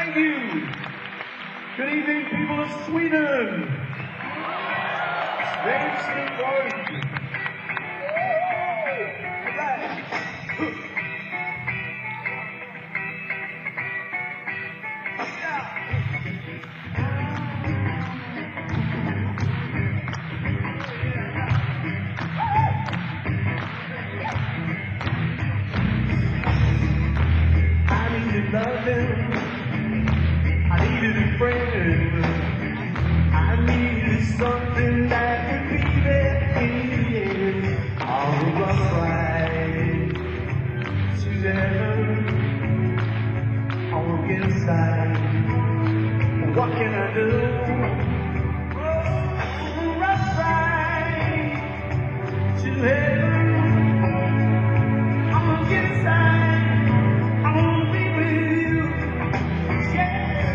Thank you. Good evening, people of Sweden. Svenska folk. I needed loving. I needed a friend. I needed something that would be there in the end. All the rough ride to heaven. I won't get inside. What can I do? Oh, rough ride to heaven. I won't get inside. I wanna be with you. Yeah.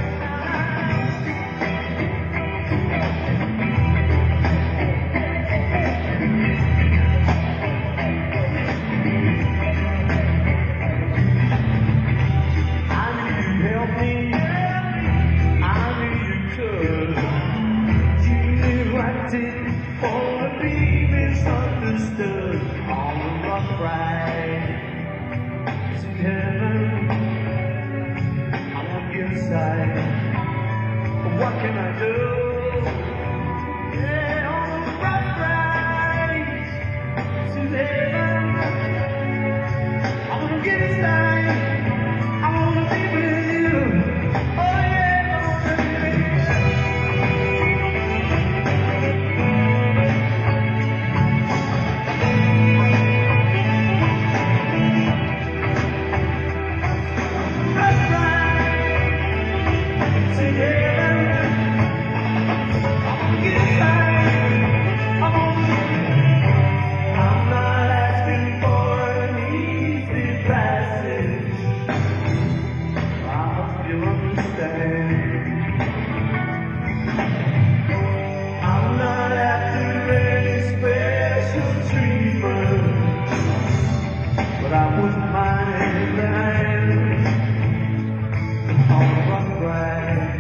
What can I do? Yeah, on the rough ride to heaven. I wanna get inside. I wanna be with you. Oh yeah, I wanna be with you. Rough ride to heaven. I'm not asking for an easy passage. I hope you understand. I'm not after any special treatment, but I wouldn't mind the hand on a rough ride.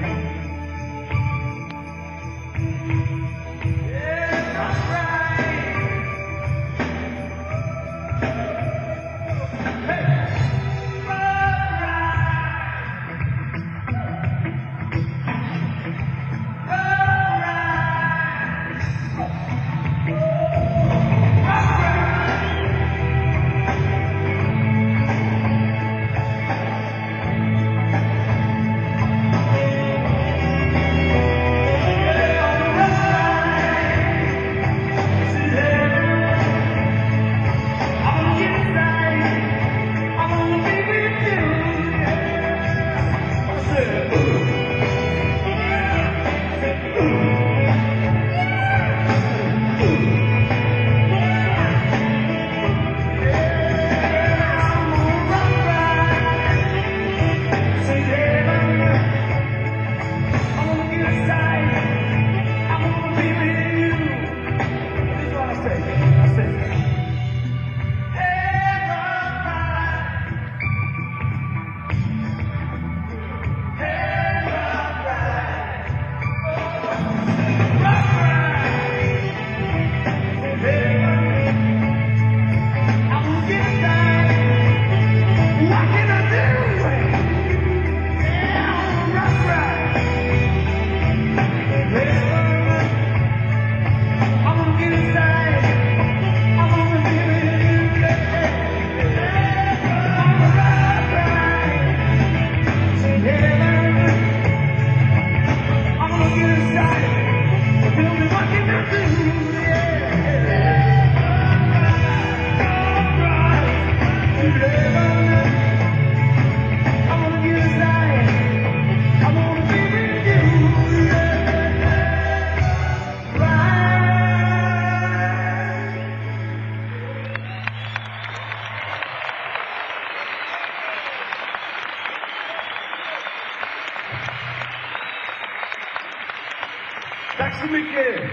Tack så mycket!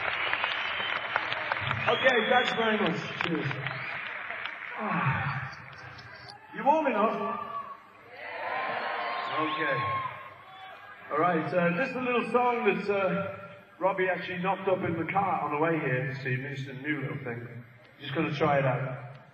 Okay, thanks very much. Cheers. You warming up? Okay. All right, just a little song that Robbie actually knocked up in the car on the way here this evening. It's a new little thing. Just going to try it out.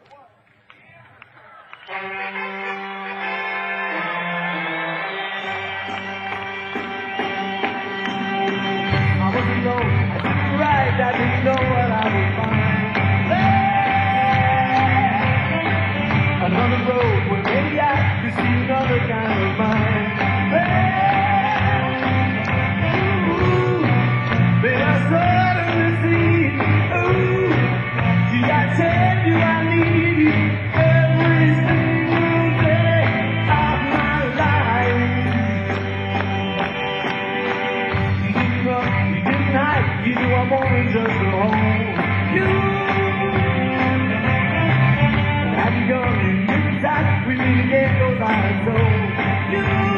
I wasn't alone, I didn't right, I didn't know what I would find. Another road where maybe I could see another kind of mind. Then I suddenly see, ooh, see I tell you I need you every single day of my life. You didn't run, you didn't hide, you knew I wanted just to hold you. Have you gone in this time? We really get those eyes so you.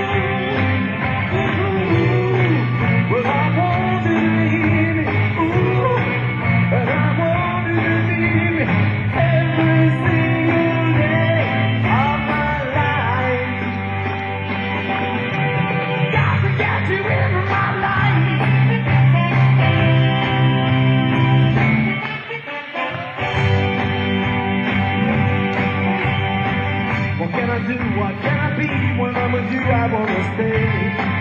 Well, I want you to hear me, ooh, and I want you to need me every single day of my life. Got to get you into my life. What can I do? What can I be? When I'm with you, I wanna stay.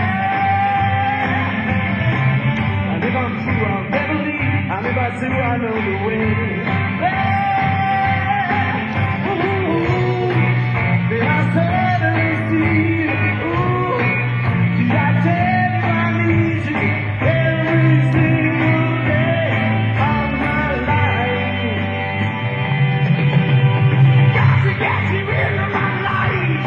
And if I'm true, I'll never leave. And if I do, I know the way. Then I suddenly see, ooh, did I tell you I need you every single day of my life? Got to get you into my life.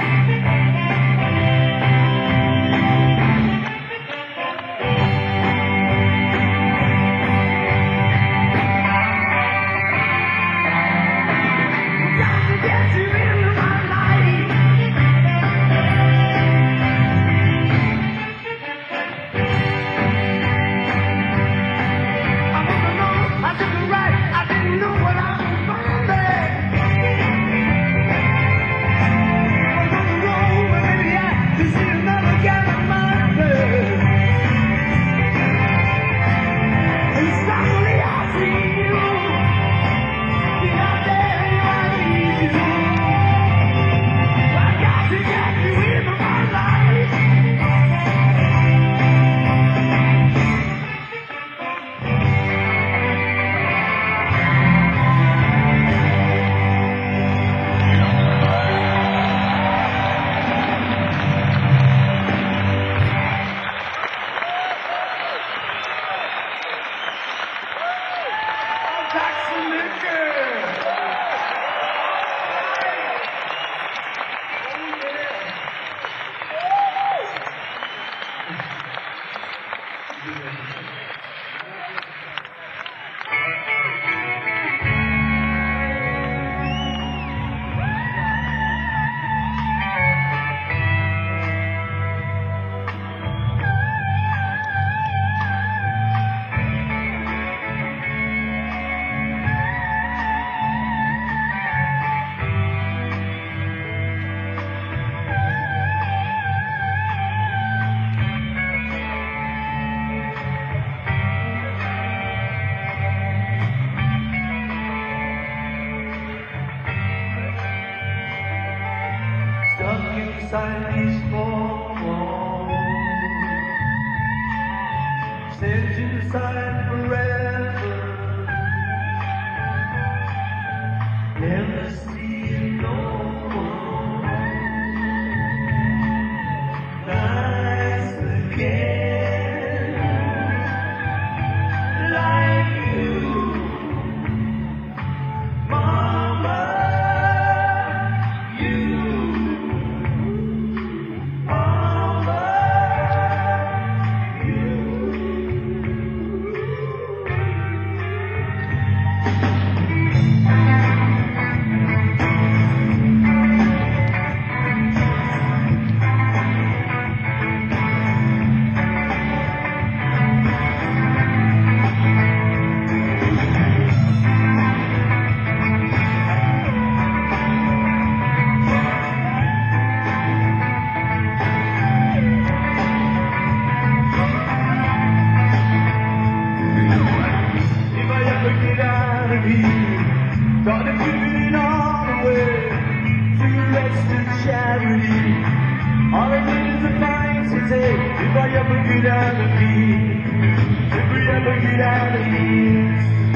Got to get you into my life. I wasn't alone, I took it right, I didn't know what I was finding. I was on the road, but maybe I could see another kind of mind. And suddenly I see you. Did I tell you I need you? I got to get you into my life. Jackson Liquor. Stuck inside these four walls, sent inside forever, never see no one nice again like you, Mama. I ever get out of here, if we ever get out of here.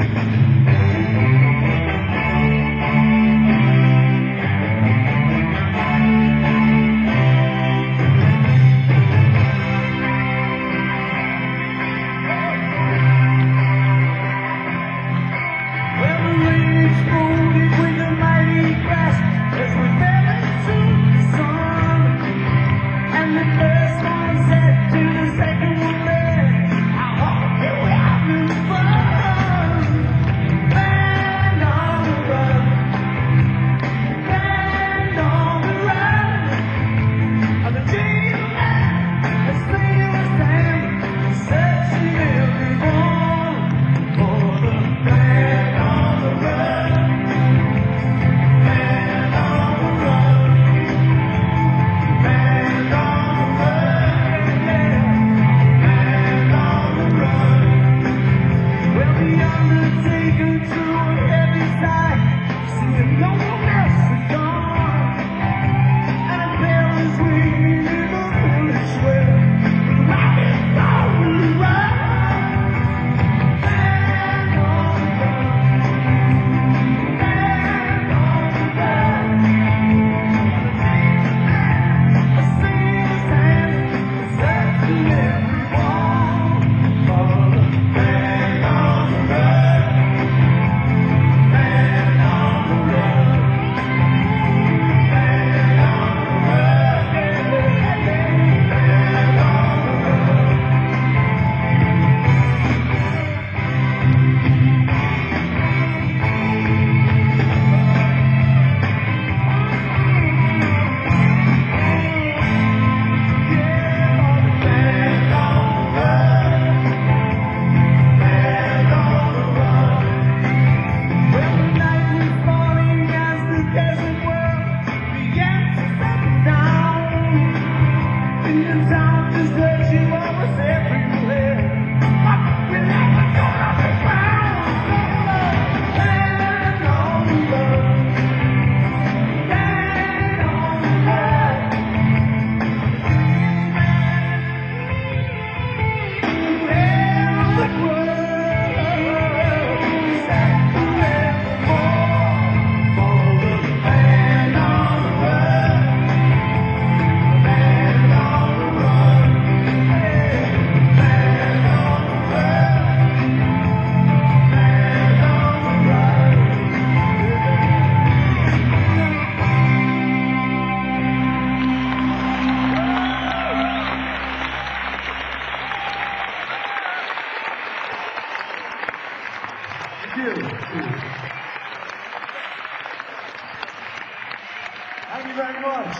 Thank you very much.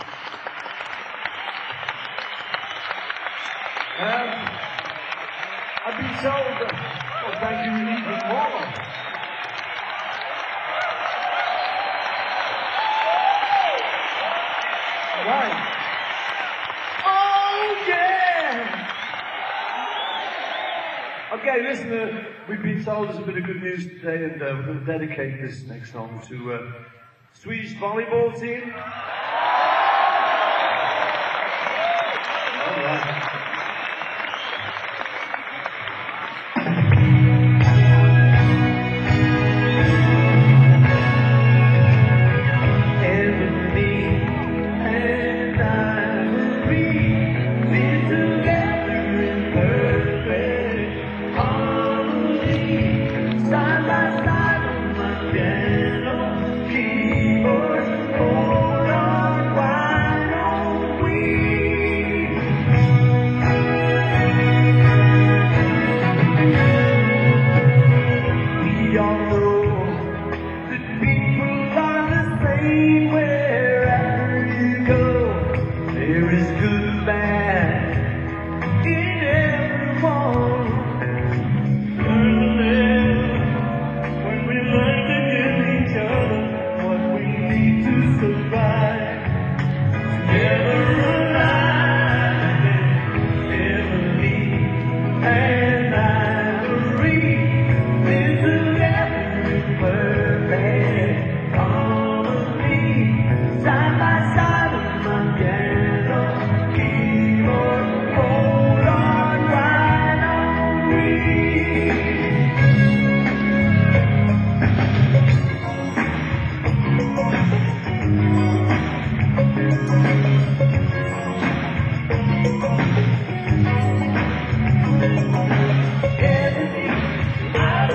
I've been told that, well, thank you even more. Right. Oh, yeah! Okay, listen, we've been told there's a bit of good news today, and we're going to dedicate this next song to Swedish volleyball team. All right. Hold on.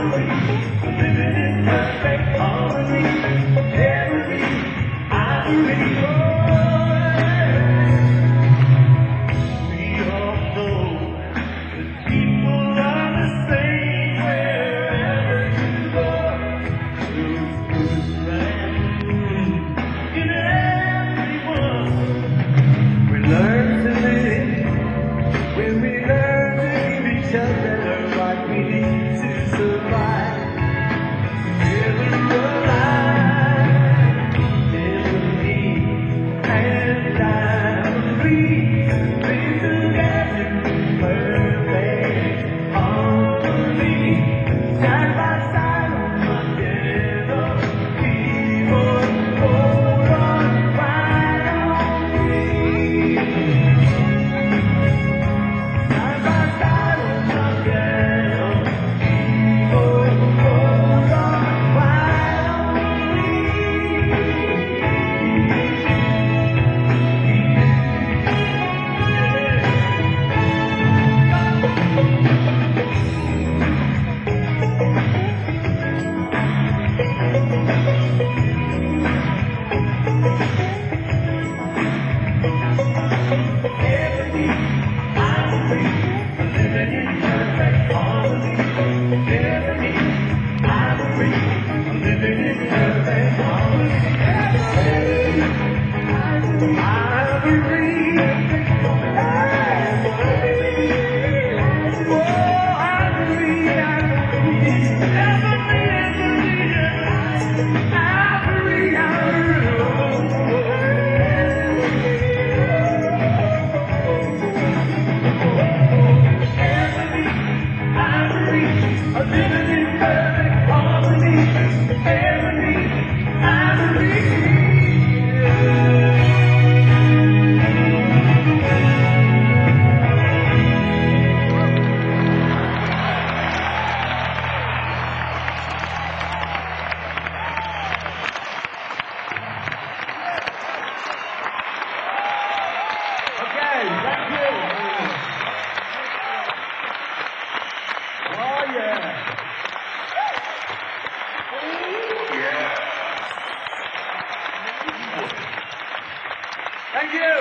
Thank you.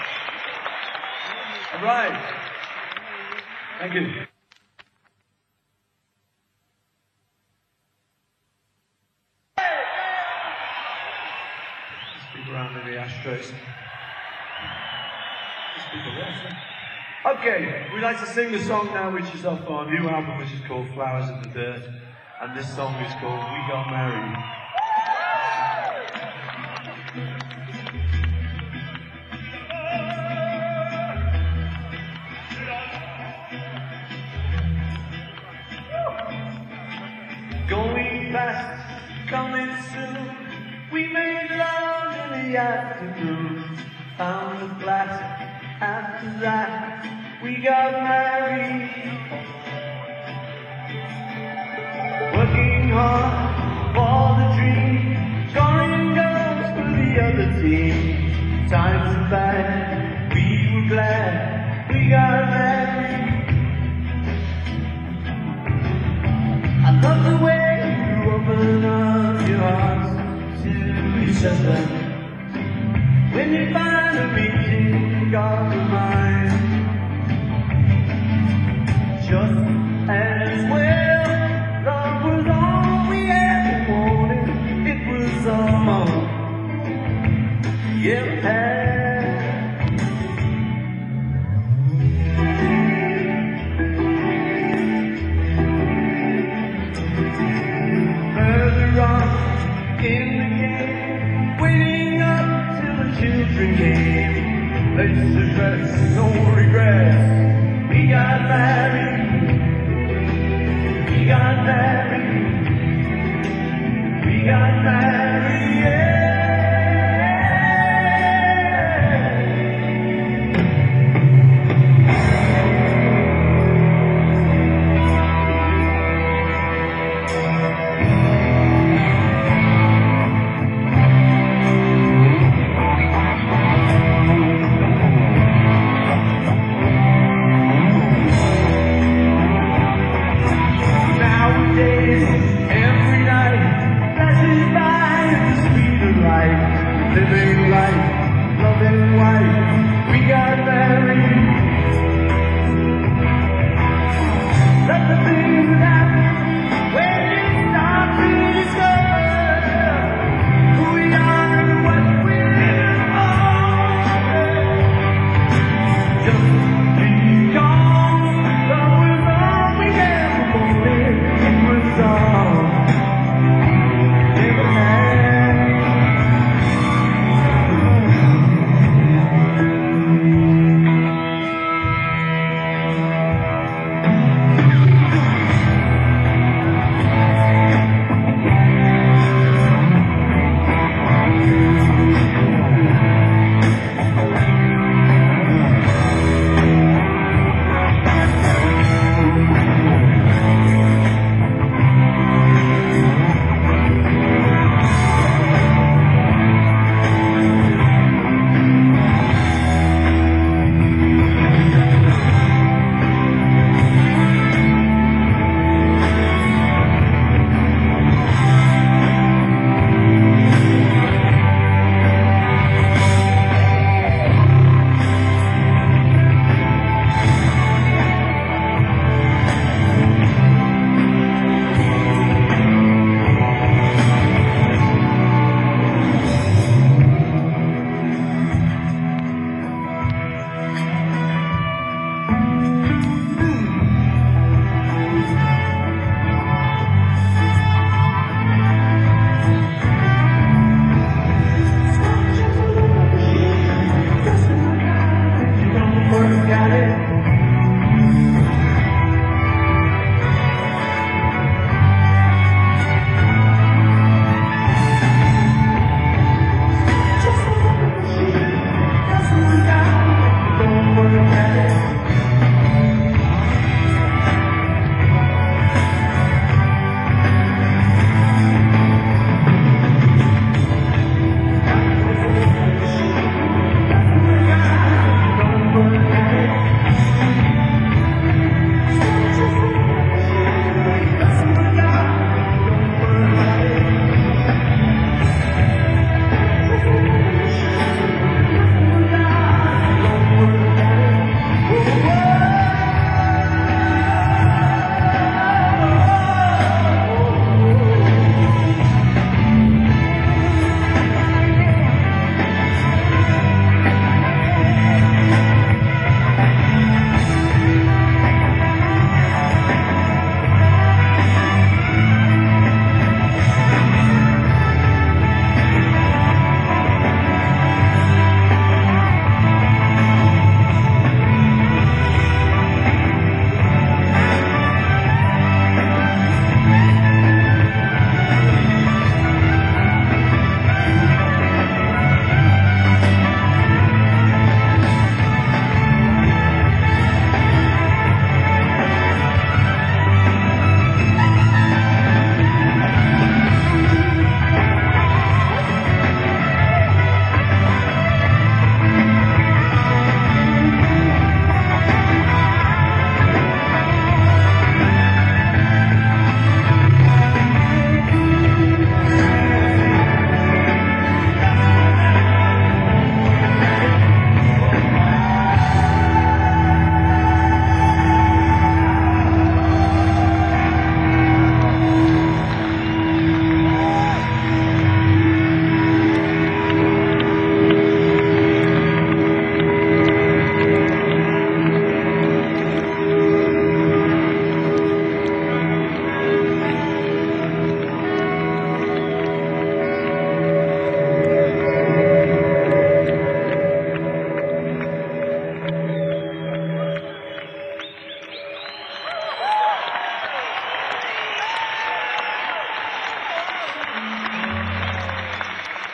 All right. Thank you. Just people around in the ashtrays. Just people there. Okay, we'd like to sing the song now, which is off our new album, which is called Flowers in the Dirt. And this song is called We Got Married. Going fast, coming soon. We made love in the afternoon. Found a flat. After that, we got married. Working hard for the dream. Scoring goals for the other team. Times are bad. We were glad we got married. I love the way you open up your hearts to each other. When you find a meeting, got your mind. Just as well, love was all we ever wanted. It was all you had. In the game, waiting up till the children came. Lace the dress, no regrets. We got married. We got married. We got married, yeah. Nowadays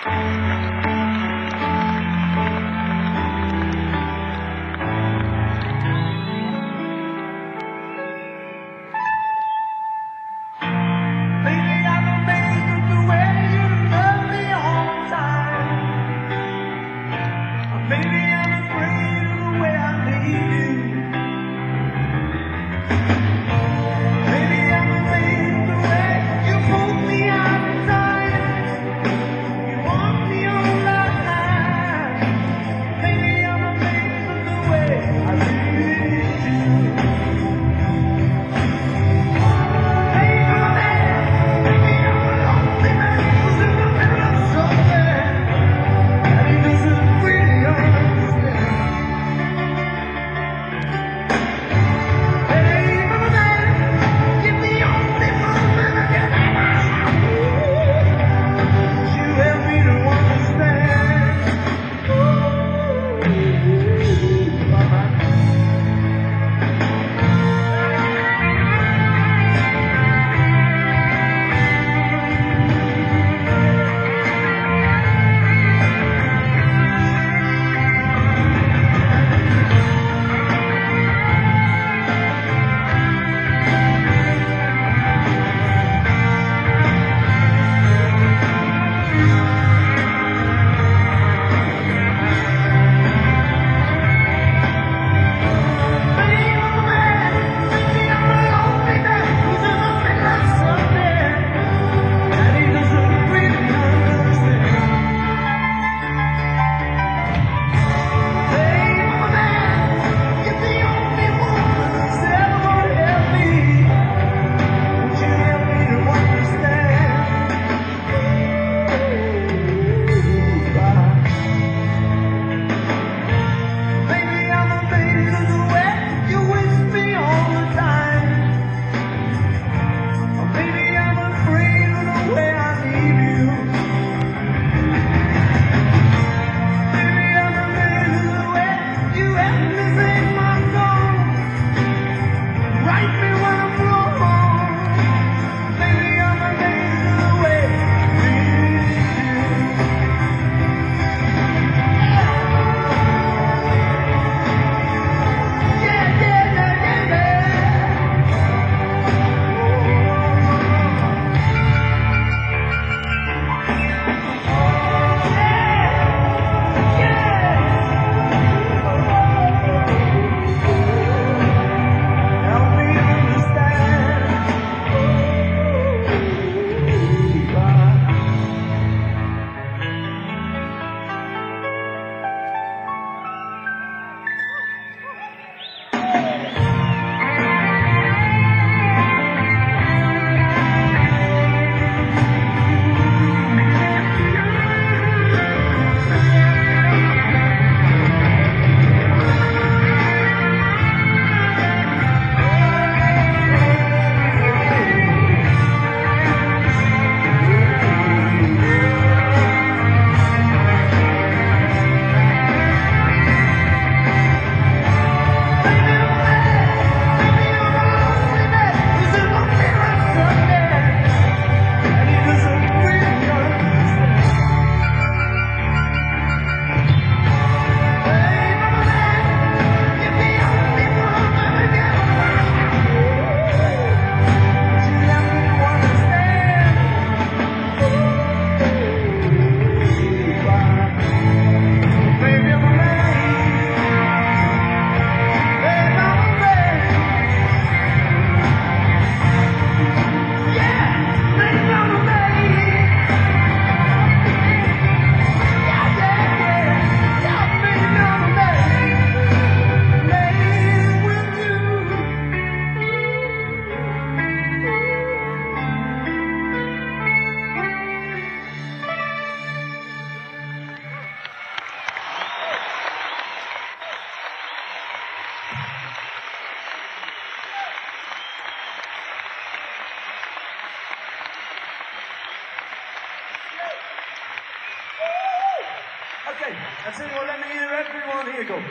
Okay, I tell you what, let me hear everyone here go.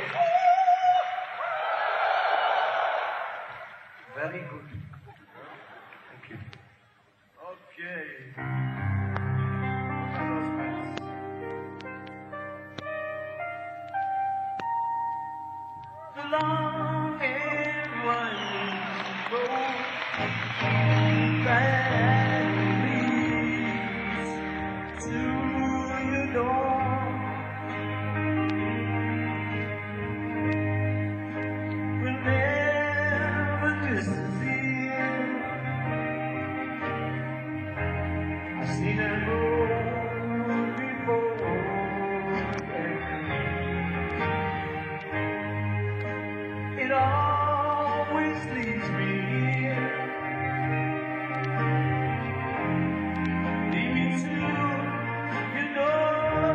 Very good. Thank you. Okay. Those pants. I've seen that road before. It always leads me here. Lead me to, you know,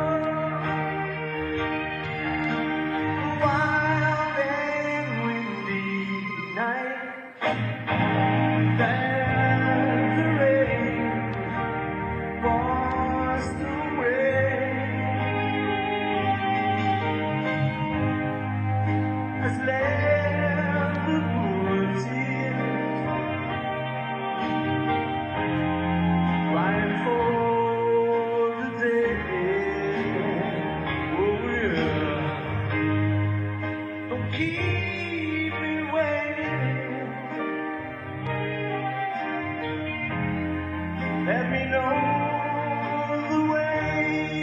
wild and windy night. There's the rain washed away. Has left the woods here, crying for the day. Oh yeah, don't keep me waiting. Let me know the way.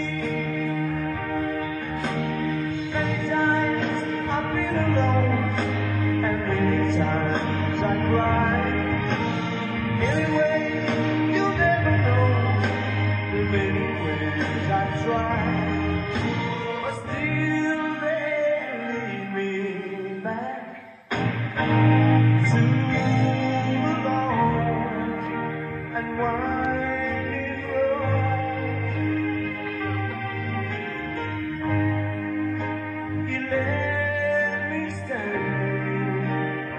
Many times I've been alone, and many times I cry. Anyway, you'll never know the many ways I try, but still they lead me back to the long and winding road. You let me stand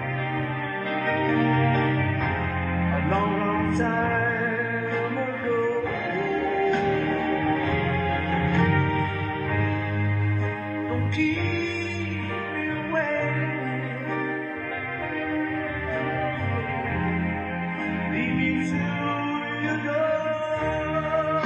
a long, long time ago. Don't keep me waiting. Lead me to your door.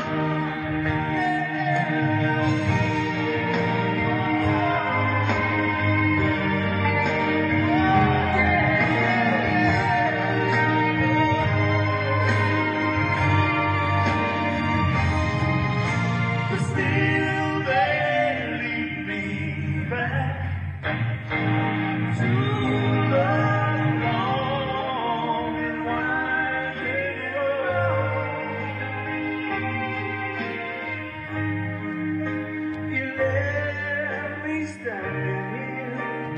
But still they lead me back to the long and winding road. You left me standing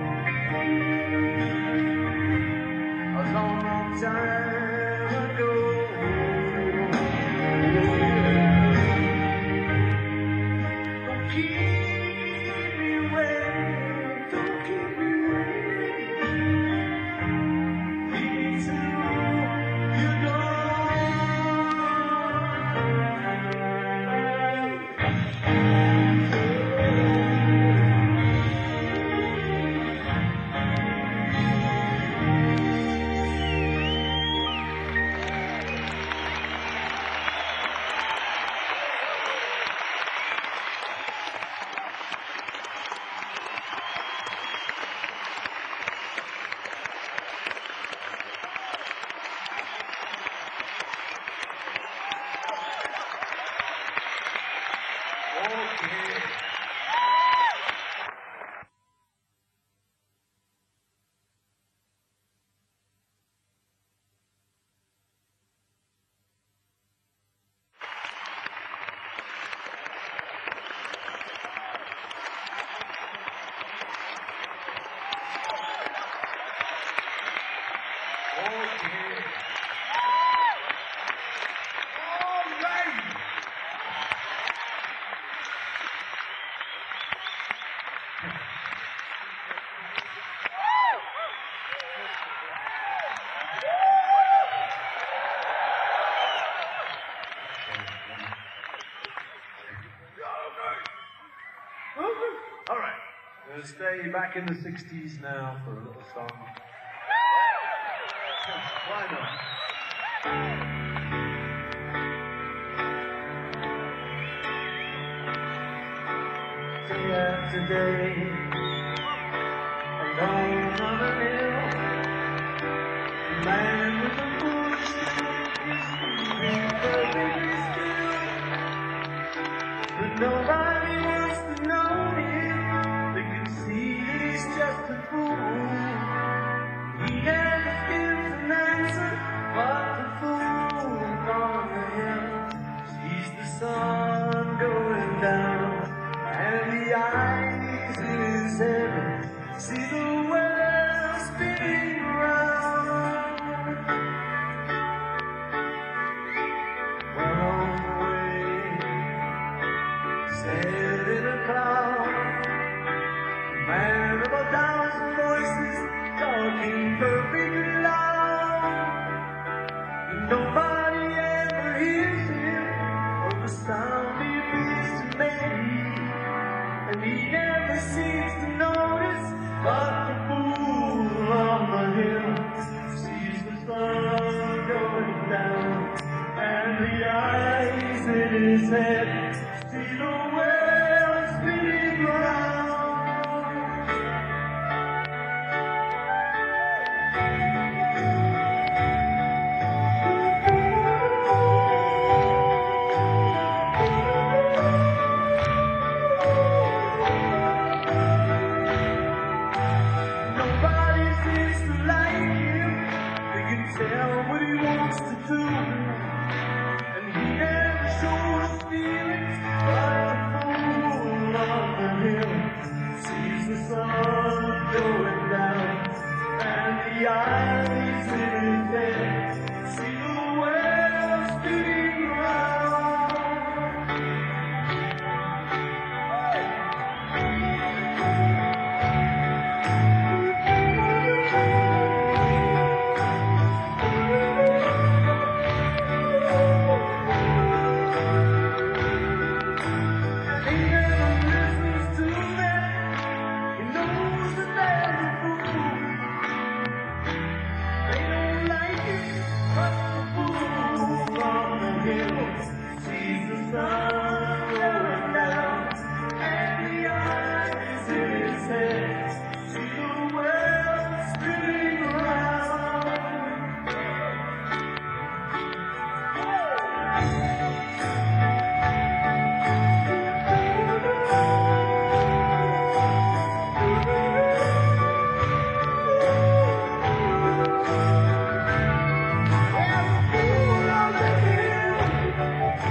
here a long, long time ago. Don't keep me waiting, don't keep me waiting. Lead me to your door. Okay. Okay. All right. All right. We're going to stay back in the 60s now for a little song. Why not? Day after day, alone on a hill, the man with the bush is sleeping perfectly still. But nobody wants to know him. They can see that he's just a fool. He can't give an answer, but the fool gone to hell. sound he used to make, and he never seems to notice. But the fool on the hill sees the sun going down, and the eyes in his head see the world spinning round. Nobody seems to like him. They can tell what he wants to do, and he never shows feelings. But the fool on the hill sees the sun going down, and the eyes in his head see the world spinning round. He never listens to them. He knows that they're a fool. They don't like it, but the fool on the hill sees the sun going down, and the eyes in his head see the world spinning round. There's a fool on the hill.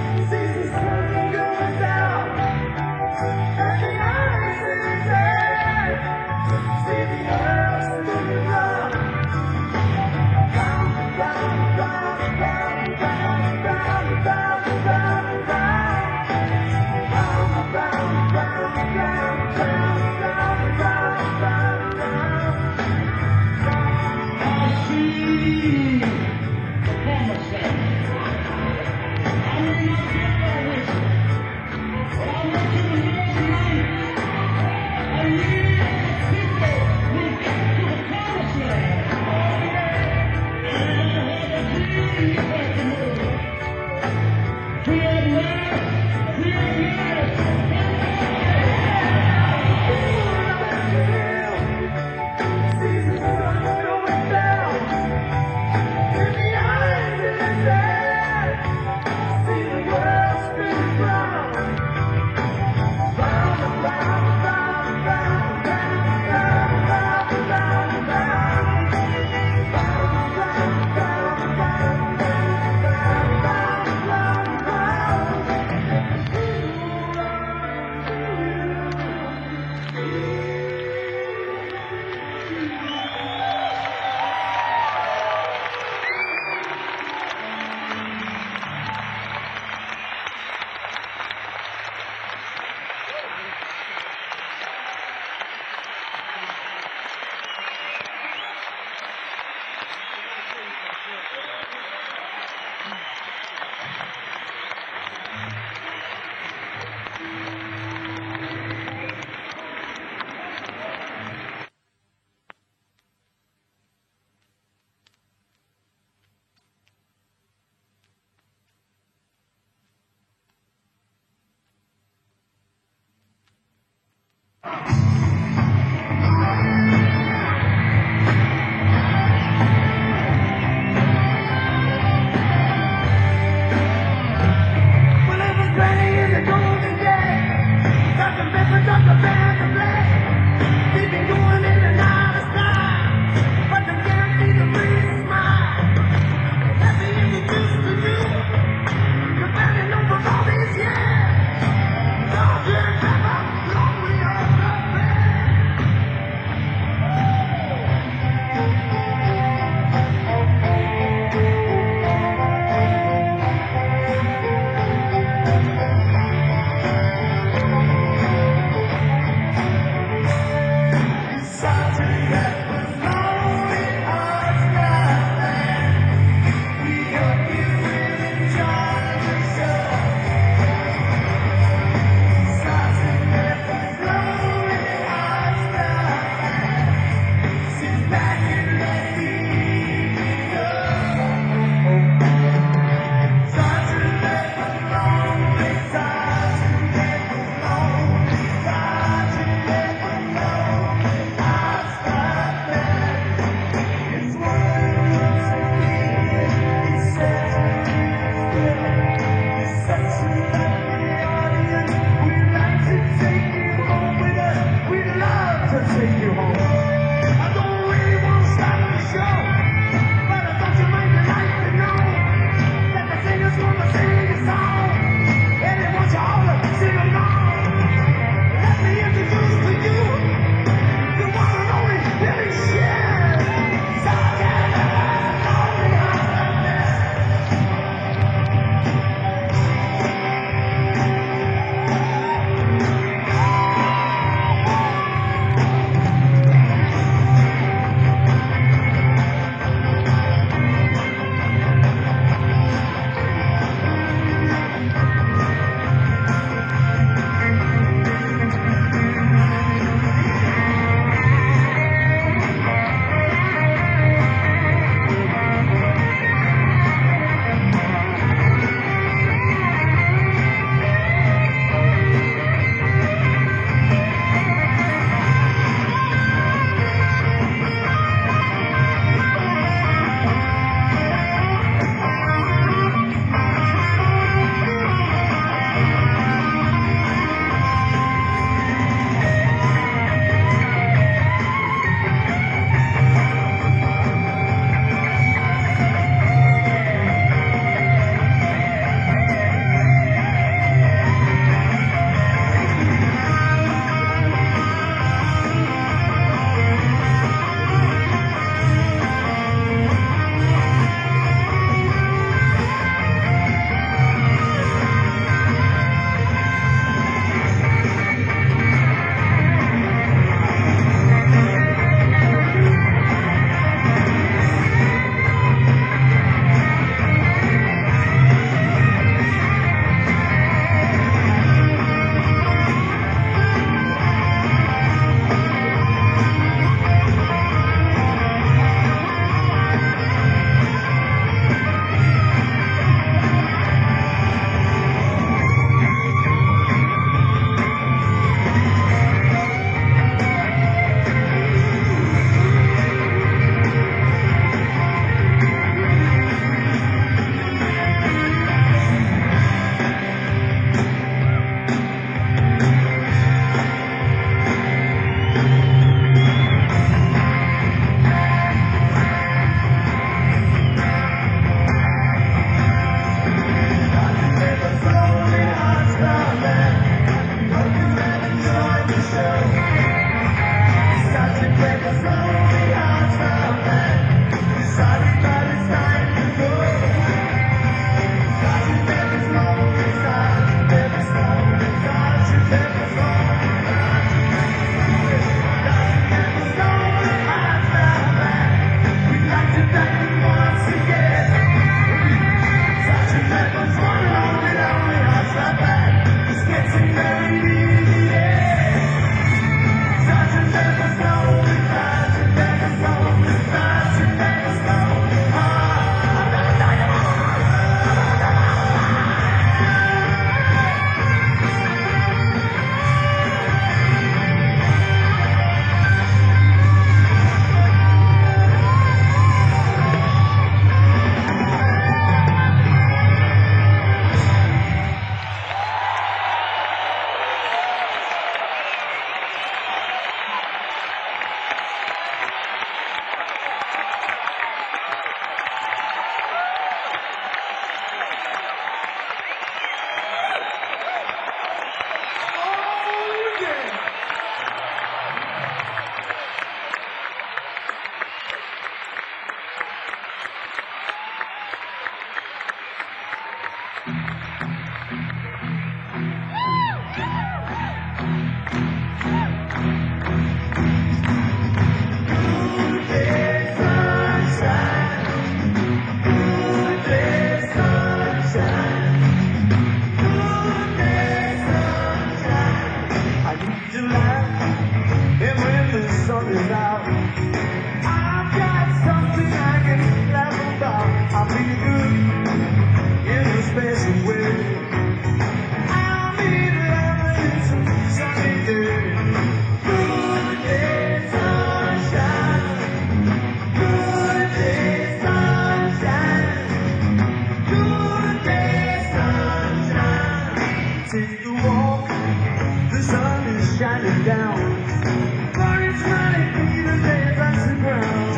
Take the walk, the sun is shining down. Birds running feet and days on the ground.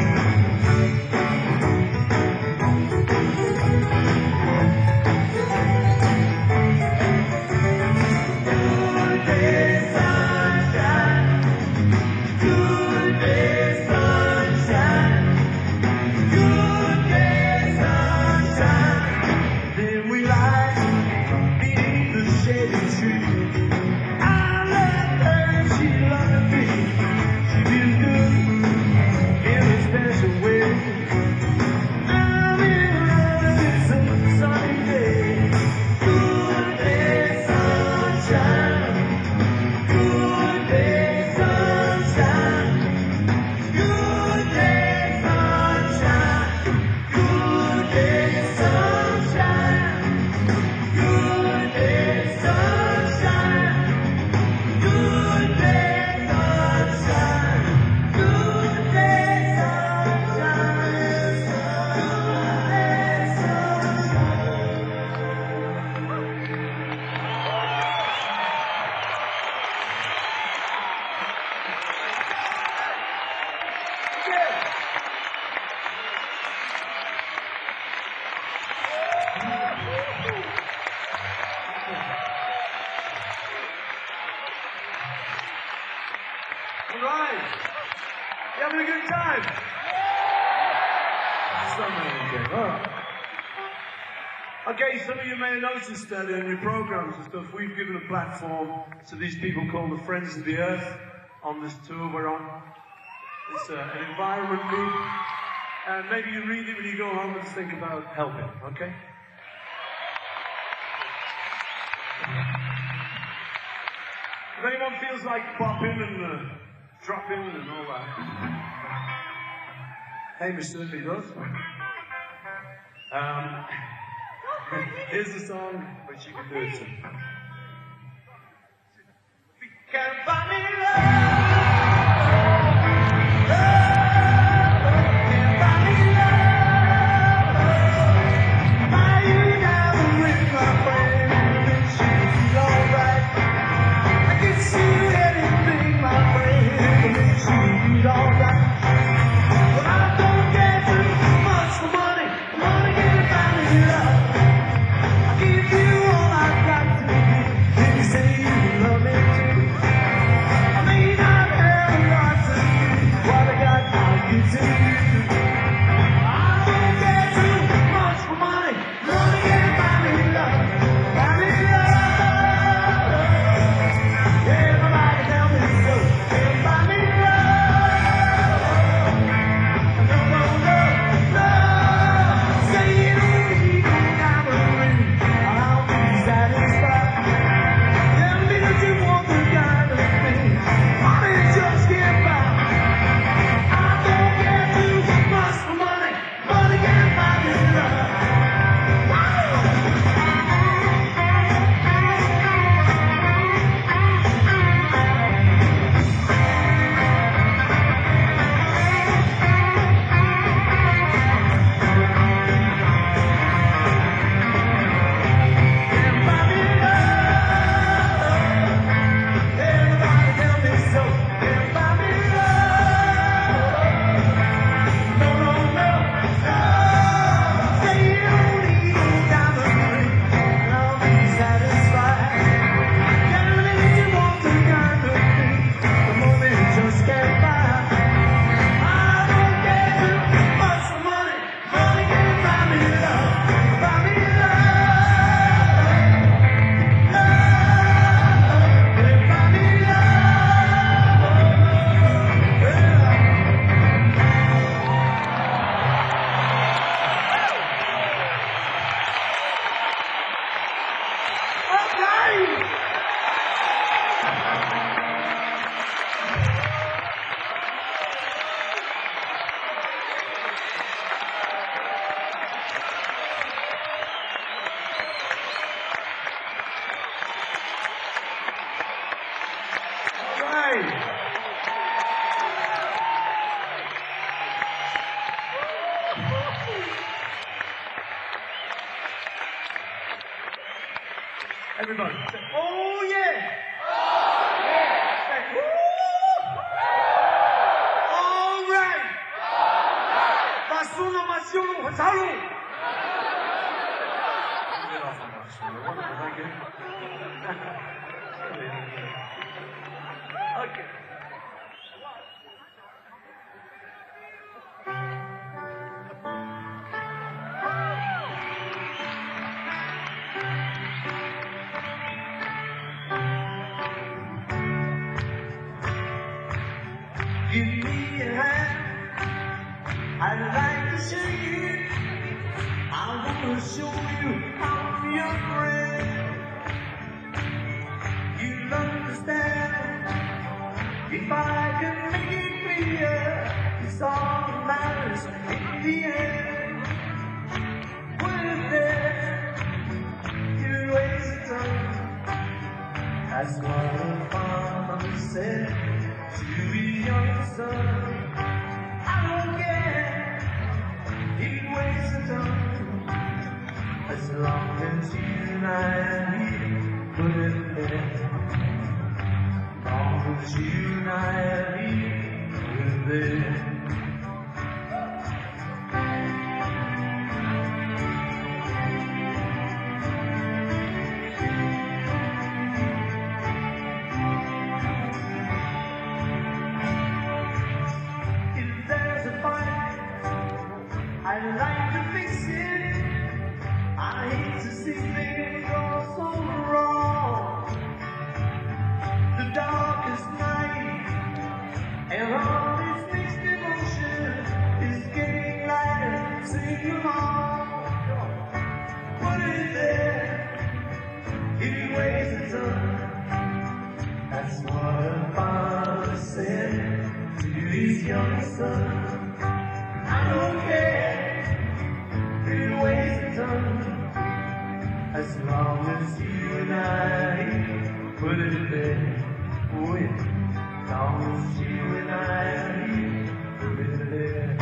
Good day, sunshine. Good day, sunshine. Good day, sunshine. Then we lie beneath the shady tree. I love her, she loved me. She feels good in a special way. I'm in love, it's a sunny day. Good day, sunshine. Good day, sunshine. Good day, sunshine. Good day, sunshine. Good day, sunshine. Good day, sunshine. Good day, All right. You having a good time? All right. Okay, some of you may have noticed that in your programs and stuff, we've given a platform to these people called the Friends of the Earth on this tour we're on. It's an environment group, and maybe you read it when you go home and think about helping, okay? If anyone feels like popping and dropping and all that, Hamish certainly does. Here's the song which you can do it to. We can't find me love. Can't find me love. Why you down with my friend? It should be alright. I can see anything, my friend. It should be alright. But I don't care too much for money. Money can't buy me love. I give you all I've got to give. If you say you love me too. Everybody. Say, oh yeah! Oh yeah! Say, woo! All right! 把苏诺马修路和长路。Okay. Give me a hand, I'd like to show you. I wanna show you I'm your friend. You'll understand if I can make it clear. It's all that matters in the end. We're there, you waste time. That's what a father said to his young son. I don't care if you waste the time, as long as you and I put it there. As long as you and I put it there. I'd like to fix it. I hate to see things go so wrong. The darkest night and all this mixed emotion is getting lighter. Sing along, put it there. If you waste the time, that's what a father said to his young son. I don't care. As long as you and I put it there, oh yeah. As long as you and I put it there.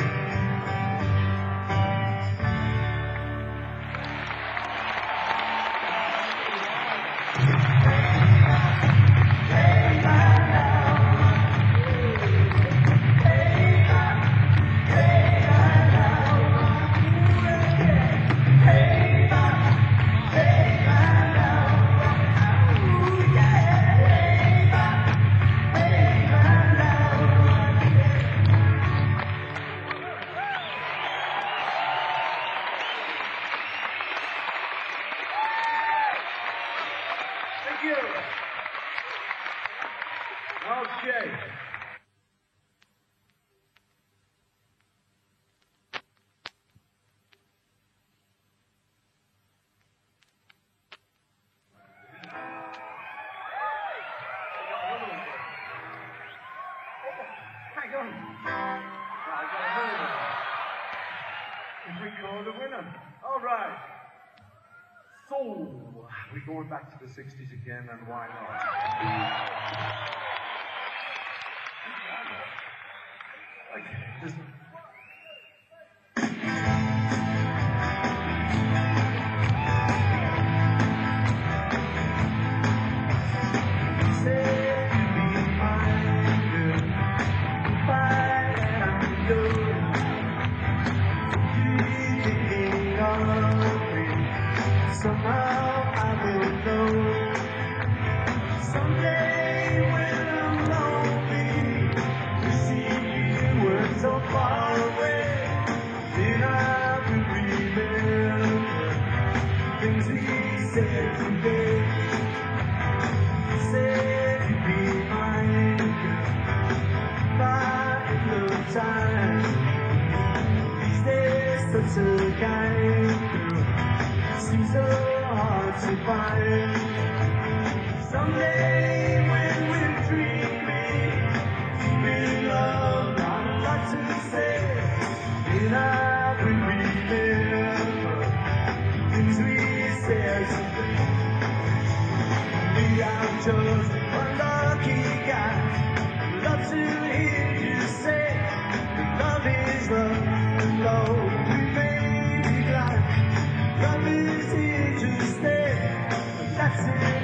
Thank you. Okay. Hang on. I got a winner. If we call the winner. All right. So, we're going back to the 60s again, and why not? Okay, just... Somehow I will know. Someday when I'm lonely, to see you were so far away, then I will remember things we said today. Said you'd be mine, by the time. These days such a kind girl seems so hard to find. Someday when we're dreaming, deep in love, not a lot to say, then I will remember things we said today. Maybe I'm just a lucky guy, love to hear you say that love is love, and though we may be blind, love is here to stay. That's it.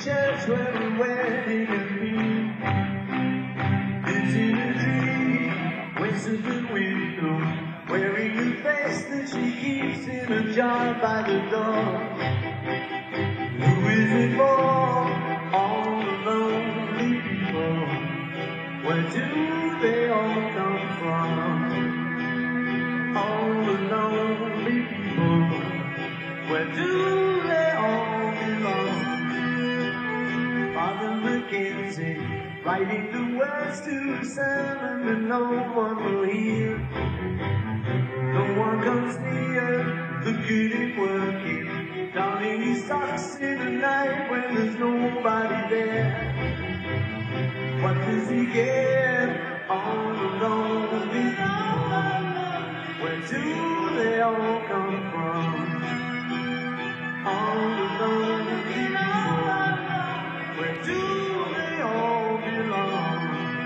church where the wedding had been. Lives in a dream, waits at the window, wearing a face that she keeps in a jar by the door. Who is it for? All the lonely people. Where do they all come from? All the lonely people. Where do they all belong? Father Mackenzie, writing the words to a sermon that no one will hear. No one comes near the good in working, darning his socks in the night when there's nobody there. What does he get? All the lonely people. Where do they all come from? All the lonely people. Where do they all belong?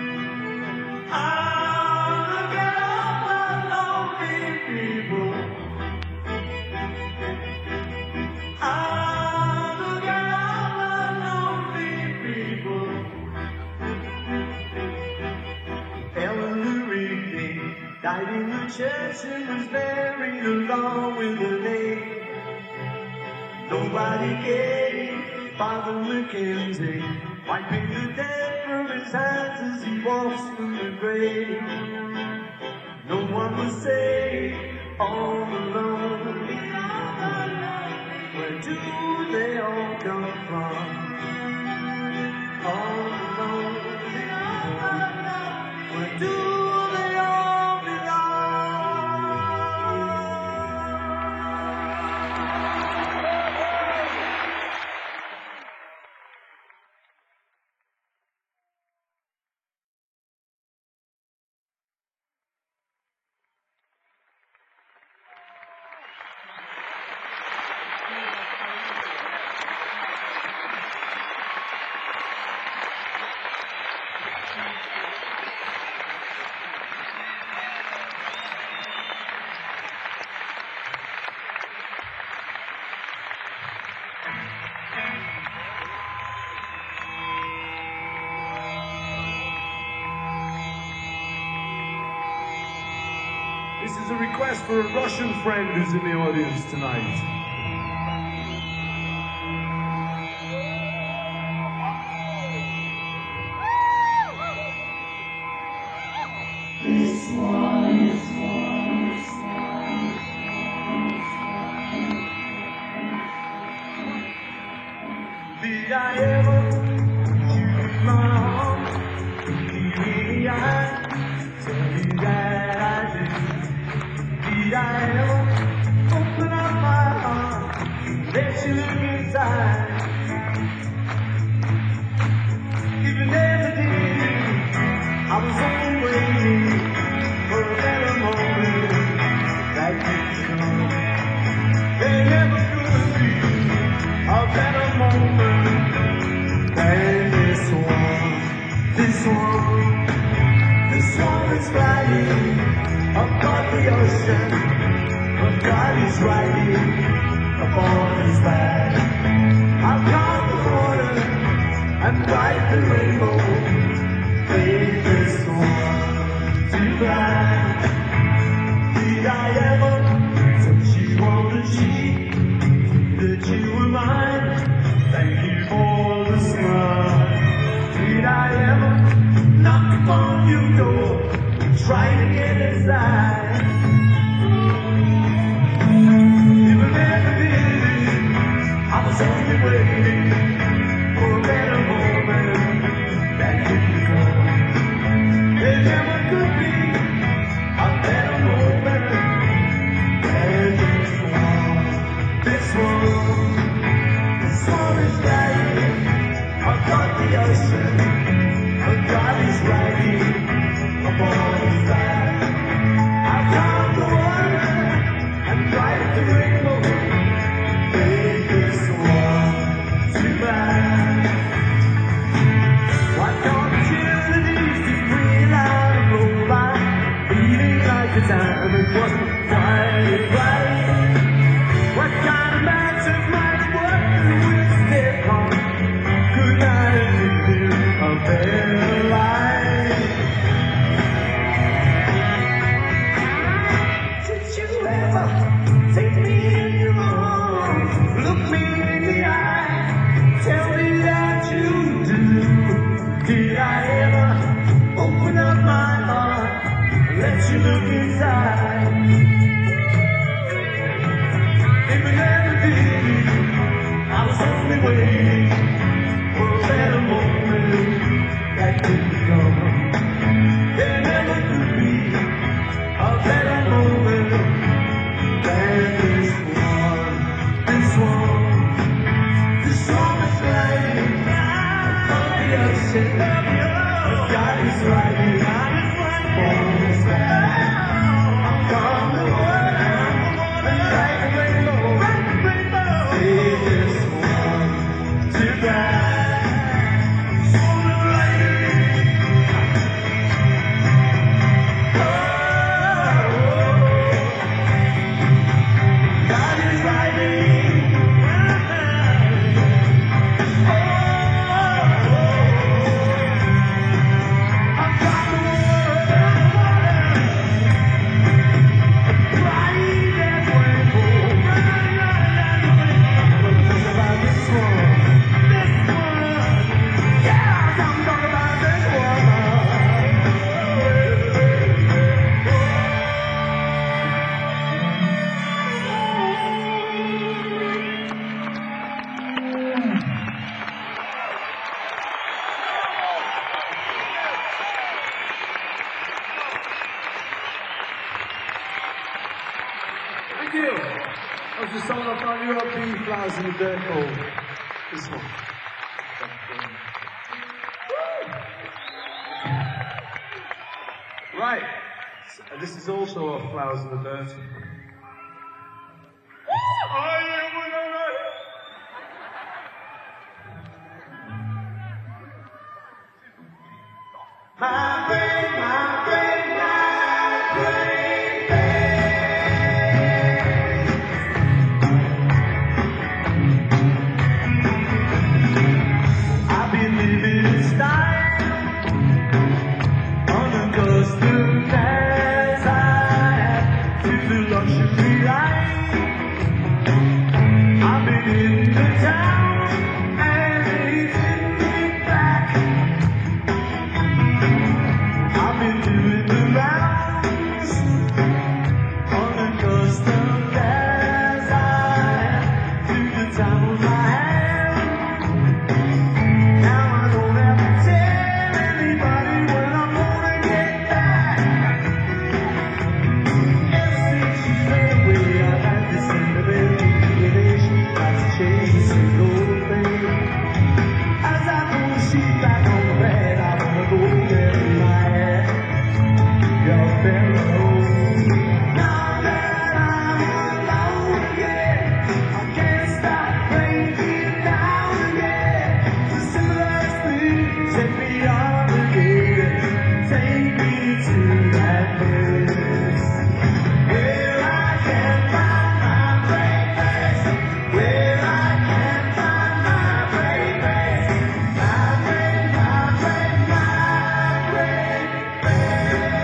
Ah, look at all the lonely people. Ah, look at all the lonely people. Eleanor Rigby died in the church and was buried along with her name. Nobody came, Father Mackenzie, wiping the dead from his hands as he walks from the grave. No one was saved, all alone. Where do they all come from? All alone. Where do they all belong? This is a request for a Russian friend who's in the audience tonight. Did I ever shoot my arm? Did I tell you that I did? Did I ever open up my heart, let you look inside? If you never did, I was only waiting for a better moment that didn't come. There never could be a better moment than this one. This one, this one that's flying above the ocean. But God is riding upon his back. I'll count the water and ride the rainbow. Play this one to fly. Did I ever touch you on the cheek? That you were mine. Thank you for the smile. Did I ever knock upon your door, try to get inside? If I never did, I was only waiting for a better moment that didn't come. There never could be a better moment than this one. This one. The sun is shining above the ocean, but God is riding upon his back. I've got the water and ride the rainbow. Take this one to back. What opportunities to breathe out and roll by, feeling like the time it wasn't quite right. What kind of magic might work with step on? Big deal. That was the song I thought you were up Flowers in the Dirt called. This one. Right. So this is also off Flowers in the Dirt. My brain, my brain, my brain, I've been living in style on the custom as I have to the luxury life. I've been in the town and it's in me back. I've been doing the rounds on the custom as I have to the time of my hand. Now I don't have to tell anybody when I'm gonna get back. Ever since she went away, I've had this inhibition that's chasing away. As I pull the sheet back on the bed, I wanna go bury my head. Your pillows. Now that I'm alone again, I can't stop breaking down again. The simplest thing, take me on again. Take me to that place where I can find my brave face. Where I can find my brave face. My brave, my brave, my brave face.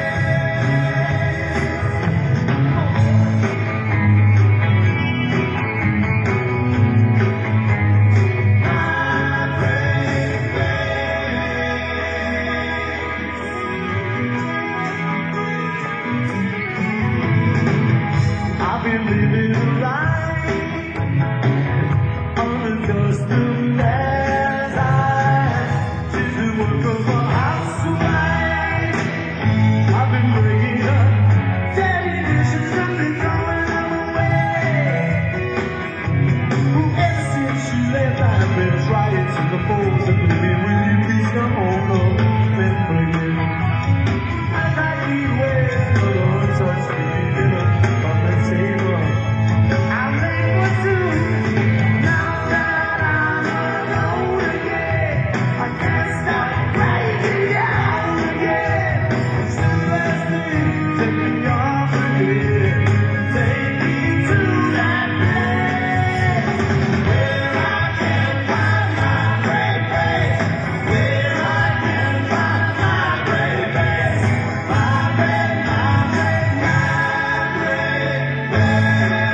I've been living a life unaccustomed as I did the work of a housewife. I've been bringing up dirty dishes and been throwing them away. Ever since you left, I've been trying to compose and baby, will you please come home? Remember you. As I eat with the untouched dinner on the table, I'm late for two. Now that I'm alone again, I can't stop breaking down again. Simplest thing, take me off again. Take me to that place where I can find my brave face. Where I can find my brave face. My brave, my brave, my brave face.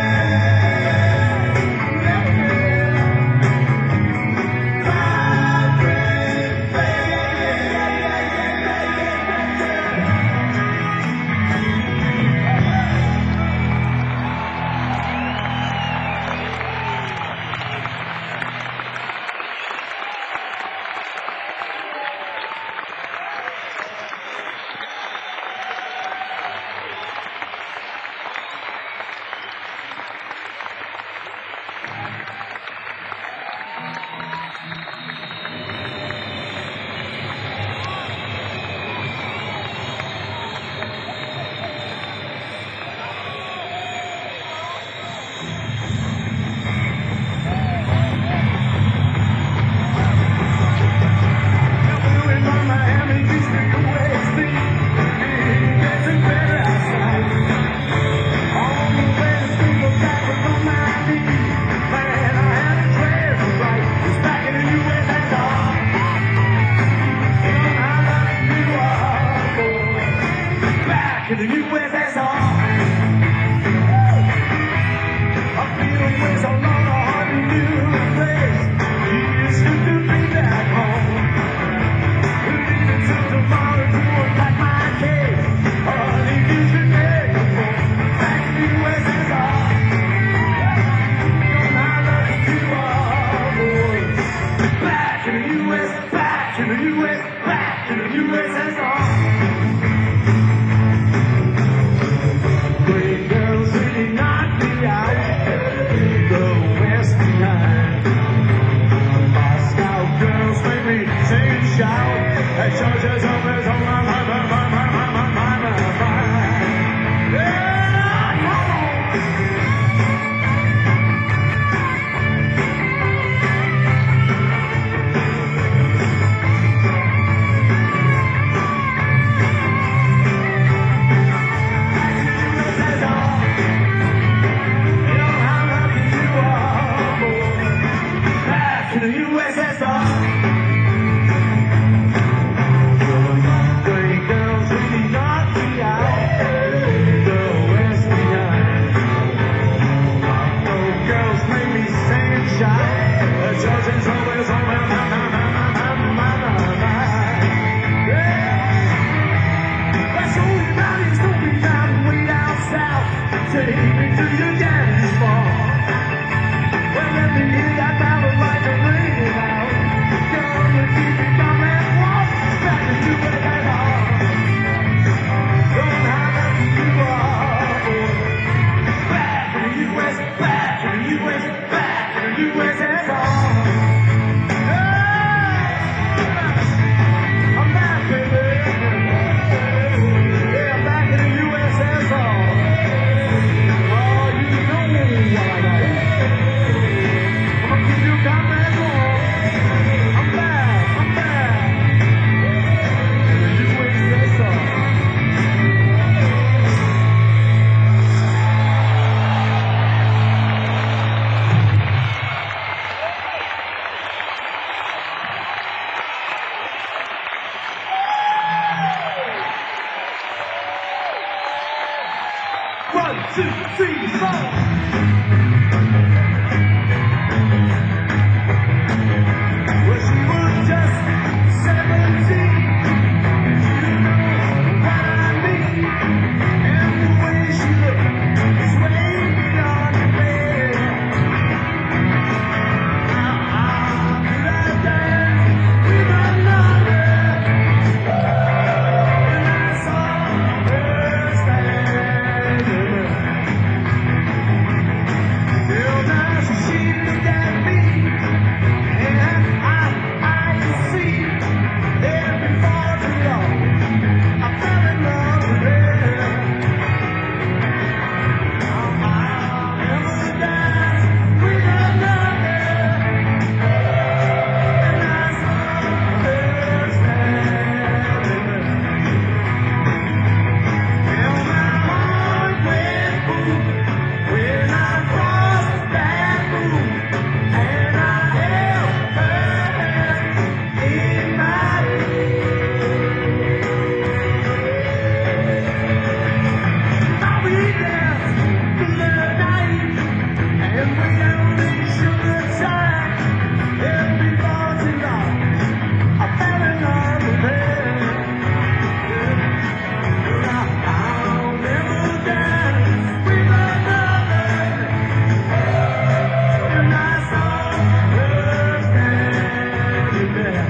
To the USSR, I feel the way so long, I hardly knew the place. You used to be back home. We leave until tomorrow to unpack my case. I'll leave you today, back to the USSR. I love you all, boys. Back to the US, back to the US, back to the USSR. take me to your daddy's farm. Well, let me hear that battle like a ringing out. Come and keep me, come and walk back into where they are. Run how lucky you are, boy. Back to the U.S., back to the U.S., back to the USSR. I'm back, baby. Yeah, back in the USSR. Oh, you know what I like. I'm gonna keep you coming on. I'm back in the USSR. One, two, three, four. Well, she was just 17. You know what I mean. And the way she looked is way beyond repair. Could I dance with another when I saw her standing? Well, now she looked at me, and I could see every fault in love. I fell in love with her. I'll never dance with another, and I saw her standing. Well, my heart went boom when I crossed that room, and I held her hand in mine. Now we danced in the night, and we only shook the time. Every thought in love, I fell in love with her. I'll never dance with another, and I saw her standing there.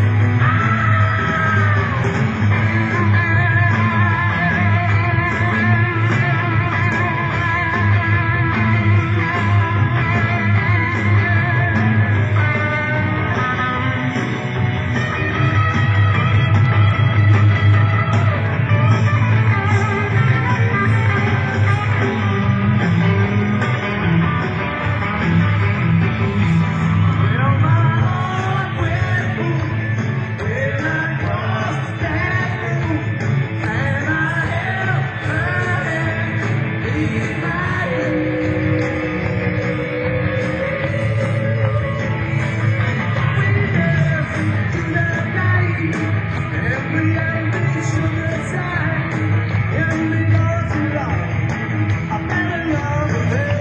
Well, my heart went boom when I crossed that room, and I held her hand in mine. We danced through the night, and we only shook the time. And we lost in love, I fell in love with her.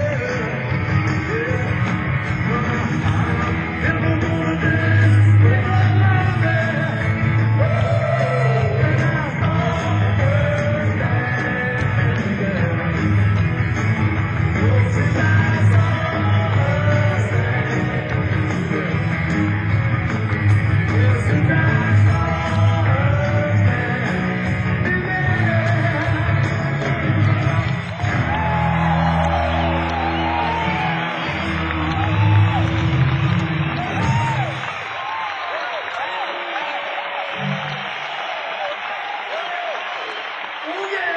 Never gonna dance with another, and I saw her standing there. Oh, since I saw her standing there. Well, since I saw her standing there. Oh, yeah.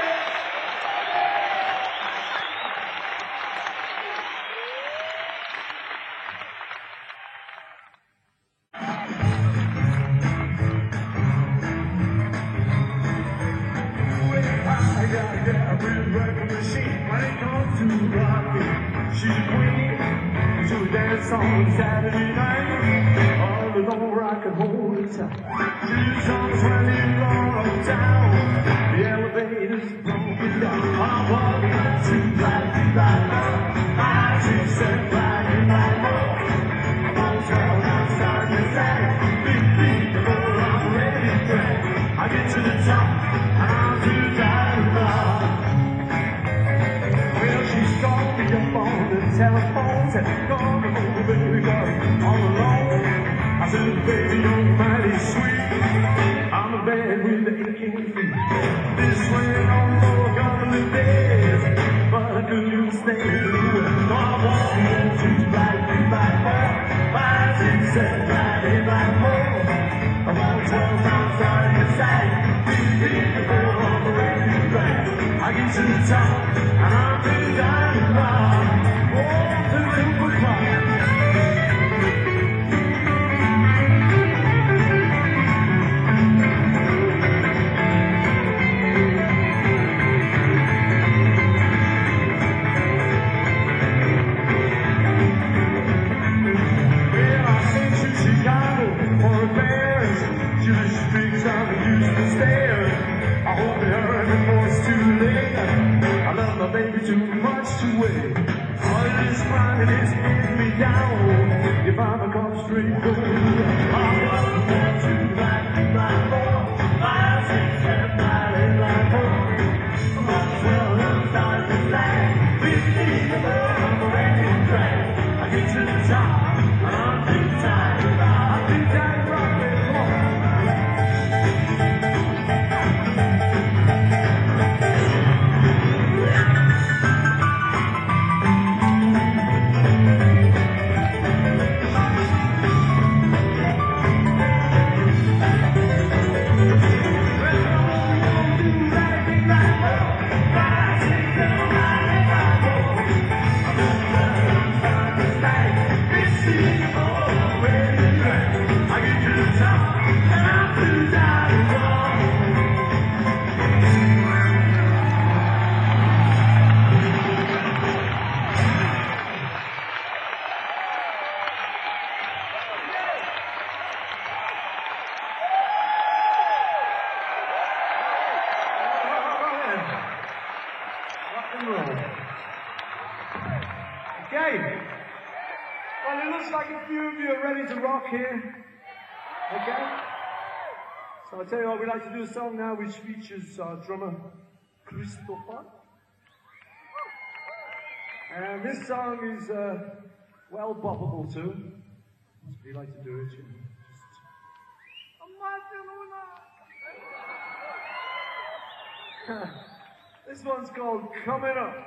I got a real record machine when it comes to rocking. She's a queen. She would dance on Saturday night. All alone, rock and hold it tight. She's on 20 floor uptown. The elevator's broken down. I'm walking to like I see set like in my home. I'm on swell, I'm starting to say, big beat before I'm ready to crack. I get to the top, I'm too tired of love. Well, telephone said, come over, baby, cause all alone. I said, baby, you're mighty sweet. I'm a bed with the aching feet. This went on for a couple of days, but I couldn't stay. So I walked into like 3 by 4, 5, 6, 7, 9, 8 by 4. I walked 12 miles out of the sight. I get to the top, and I'm pretty down round. Oh, to the Cooper Club. Well, I sent to Chicago for affairs. To the streets of the Houston stairs. I hope they heard before it's too late. I love my baby too much to wait. All this crying is getting me down. If I'm a cop straight gold, I'm welcome to my 4, 5, 6, 7, 9, 8, 9, 4. I'm not 12, I'm starting to lag. 15, the boy, I'm a ready track. I get to the top, and I'm too tired. I'm too tired of rocking. Okay. Well, it looks like a few of you are ready to rock here. Okay? So I'll tell you what, we'd like to do a song now which features our drummer, Christopher. And this song is, well, boppable too. We like to do it, you know. This one's called Coming Up.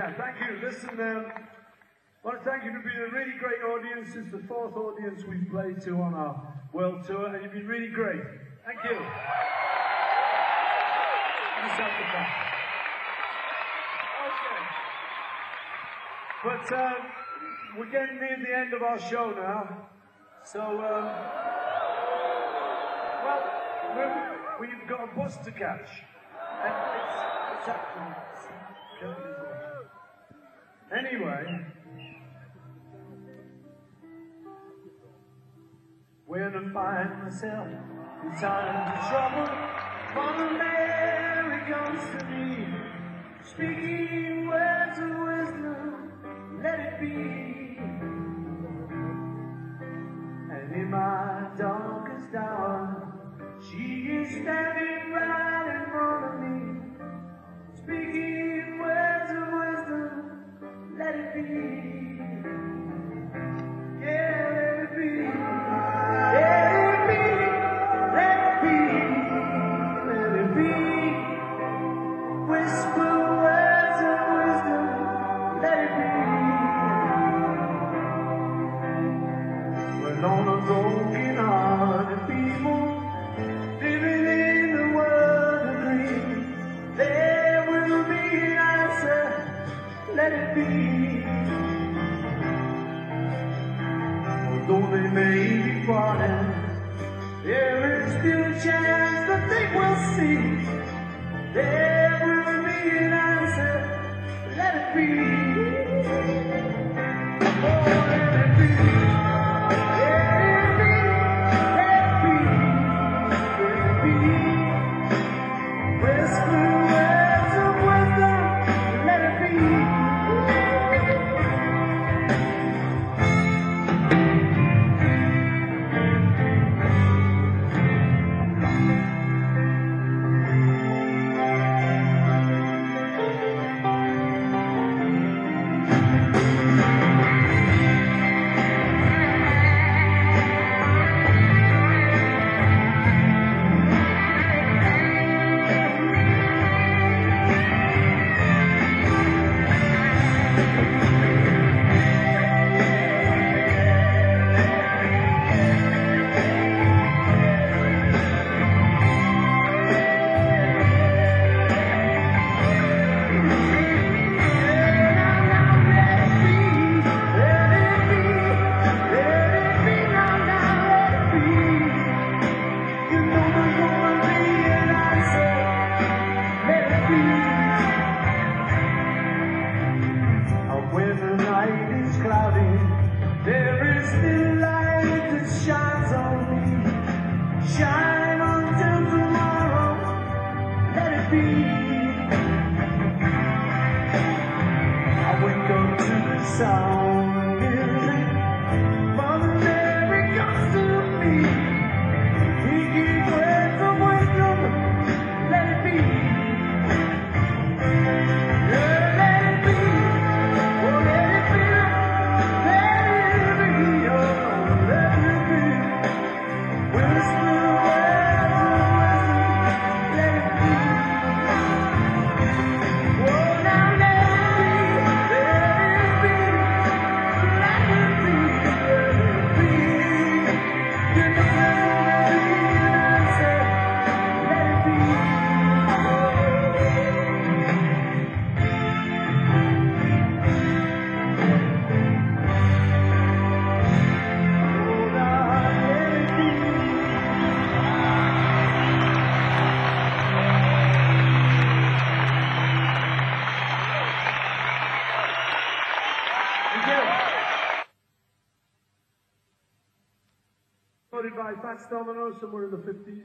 Yeah, thank you. Listen, I want to thank you for being a really great audience. It's the fourth audience we've played to on our world tour, and you've been really great. Thank you. Just have the back. Okay. But we're getting near the end of our show now. So, well, we've got a bus to catch. And it's actually... Anyway, when I find myself in times of trouble, Mother Mary comes to me, speaking words of wisdom, let it be. And in my darkest hour, she is standing right in front of me, speaking words of wisdom, let it be. Yeah, let it be. Let it be. Let it be. Let it be. Whisper words of wisdom, let it be. When all the broken hearted people living in the world agree, there will be an answer, let it be. Although they may be falling, there is still a chance that they will see. There will be an answer, let it be. Oh, let it be. Let it be. Let it be. Let it be. Whisper words of wisdom, let it be. By Fats Domino somewhere in the 50s.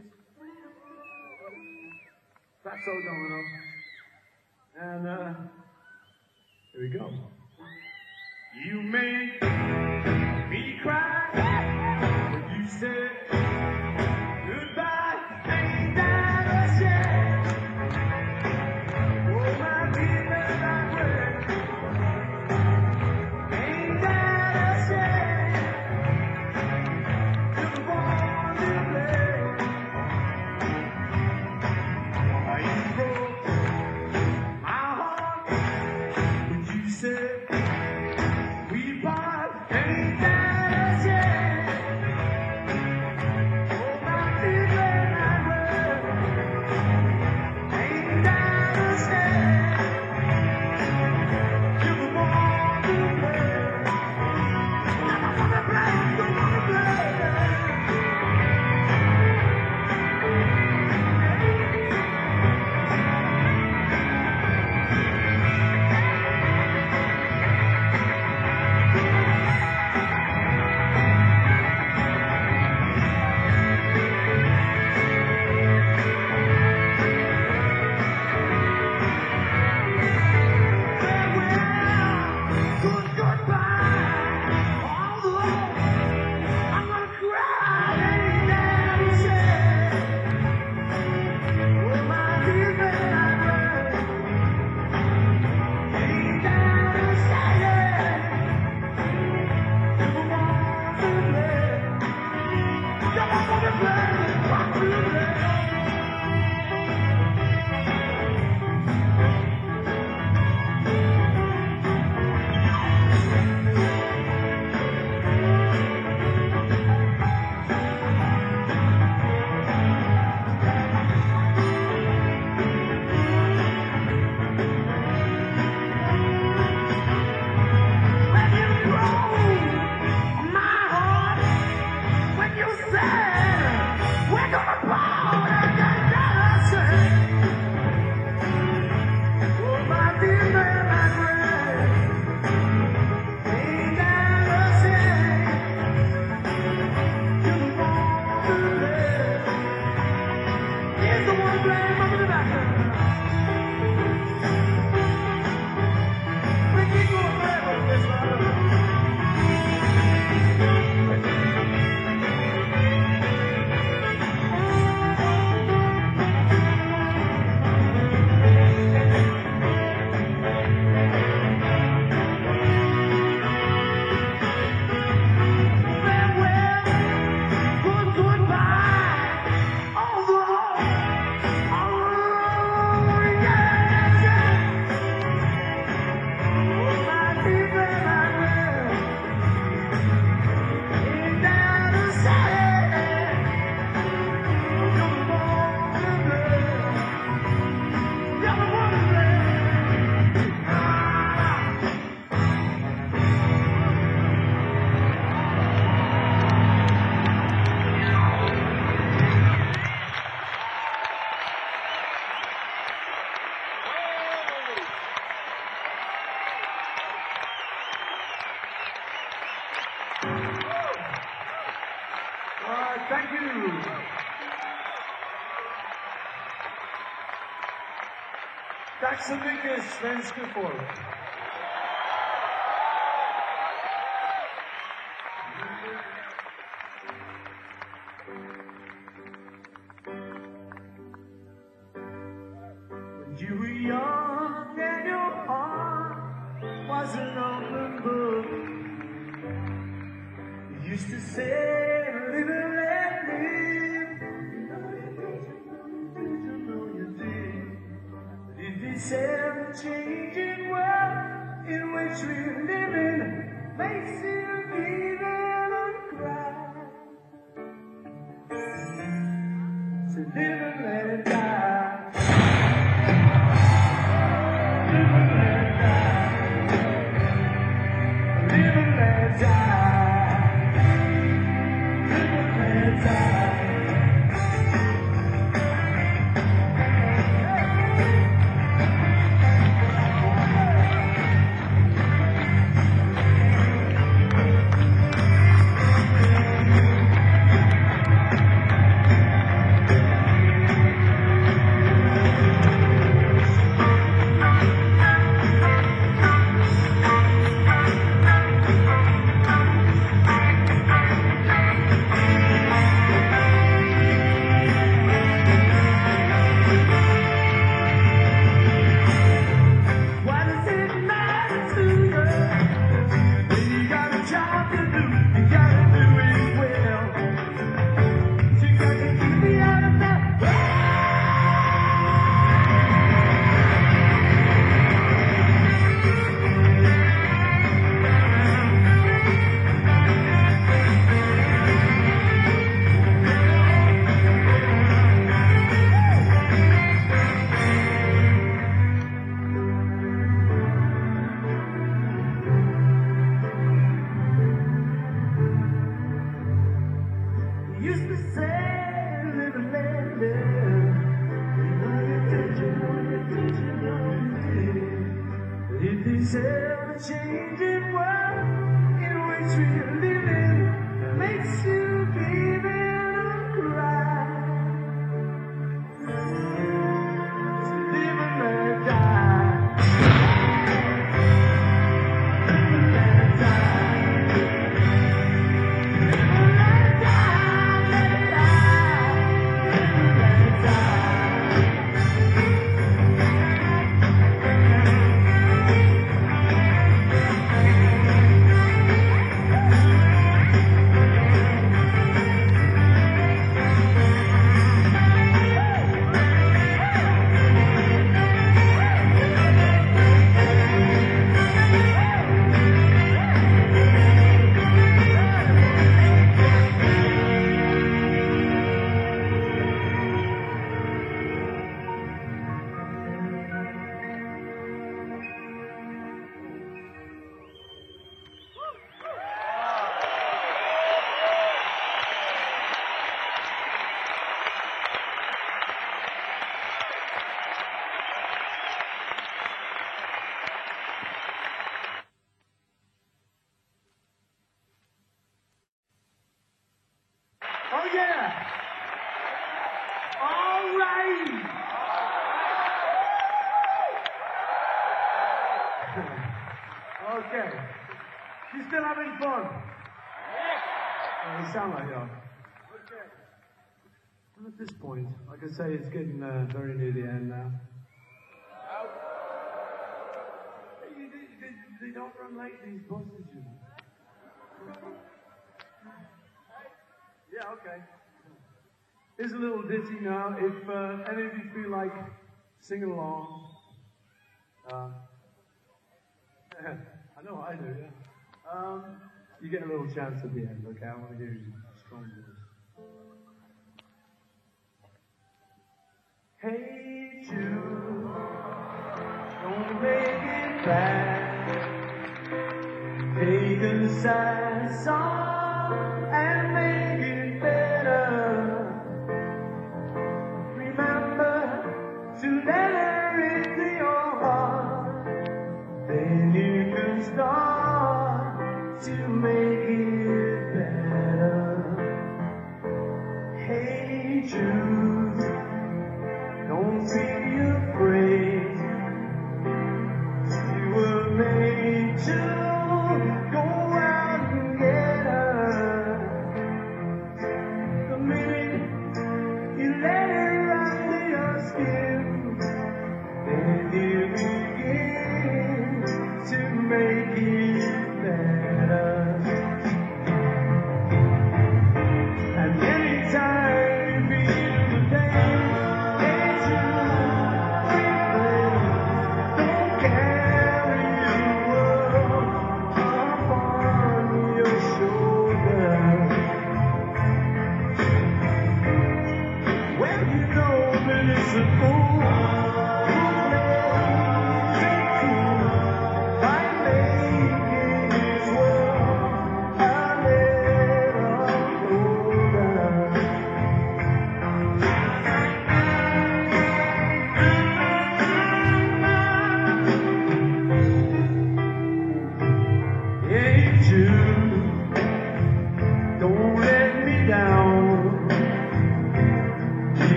Fatso Domino. And here we go. You made me cry when you said goodbye. Ain't that a shame? Oh, my dear, that way. Ain't that a shame? You broke my heart, but you Thank you. Tack så mycket, svenska folk. When you were young and your heart was an open book, you used to say, live and let live. You know you did. But in this ever-changing world in which we live in, makes you even cry. So live and let it die. Live and let it die. Live and let it die. Live and let it die. Why does it matter to you? When you got a job to do, you gotta do it well. You got to keep me out of that. You used to say, live and let live. You know you did, you know you did, you know you did. But in this ever-changing world in which we live in, makes you even cry. So live and let it die. Live and let it die. Live and let it die. Let it die. Live and let it die. Oh yeah! All right! Okay. You still having fun? You sound like y'all. Okay. Well, at this point, like I say, it's getting very near the end now. Hey, they don't run late, these buses, you know. Yeah, okay. Here's a little ditty now. If any of you feel like singing along, I know I do, yeah. You get a little chance at the end, okay? I want to hear you strong voice. Hey Jude, don't make it bad. Take a sad song and make it better. Remember to let her into your heart. Then you can start to make it better.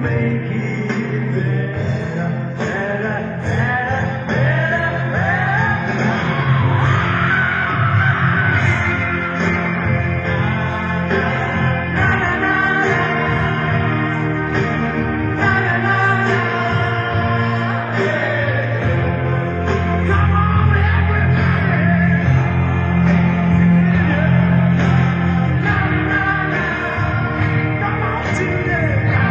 make it better, better, better, better, better. Come on, everybody. Come on, today.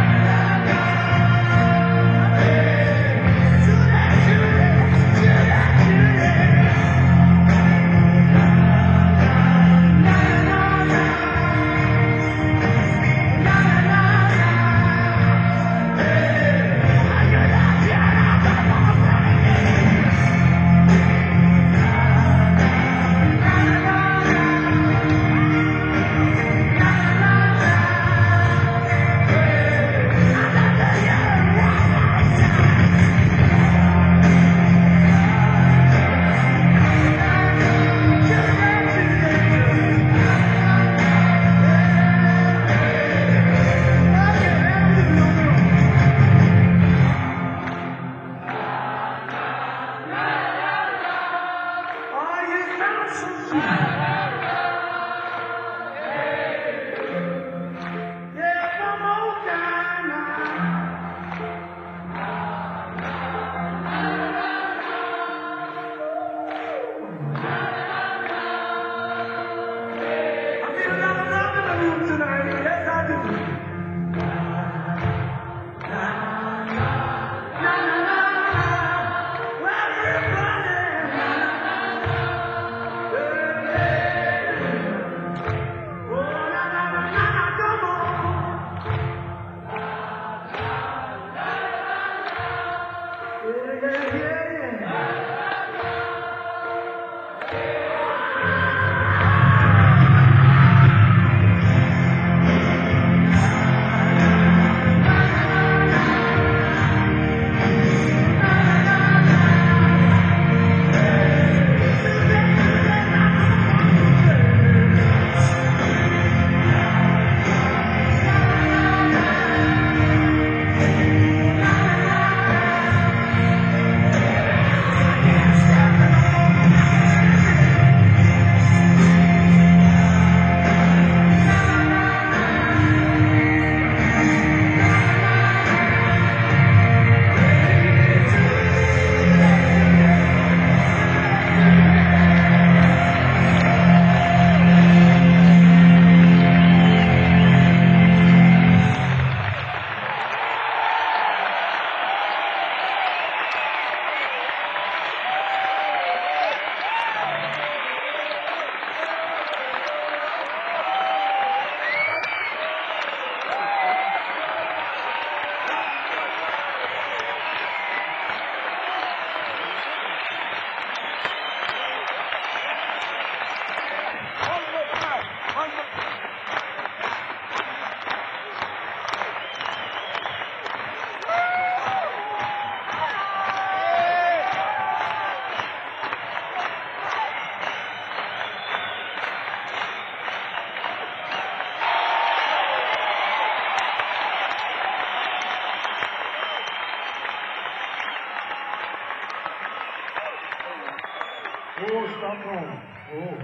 Oh, Stockholm. Oh.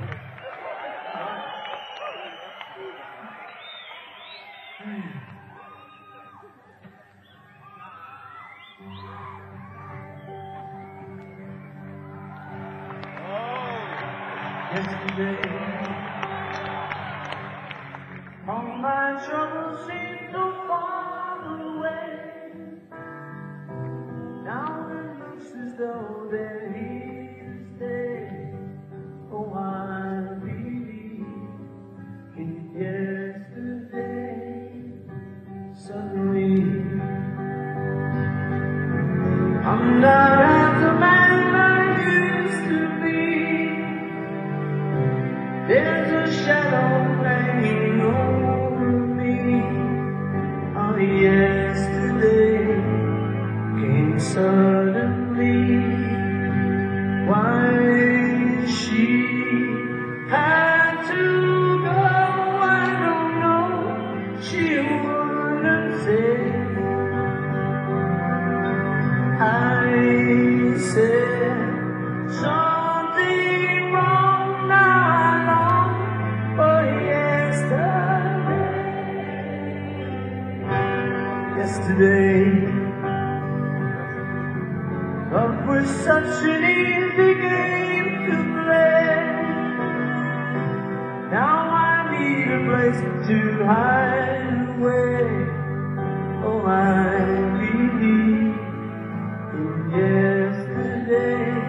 Yesterday, all my troubles seem so far away. Now it looks as though they're here to stay. Oh, I believe in yesterday. Suddenly, I'm not as a man I used to be. There's a shadow hanging over me. Oh, yesterday came suddenly. Why she had to go, I don't know. She wouldn't say. Love was such an easy game to play. Now I need a place to hide away. Oh, I believe in yesterday.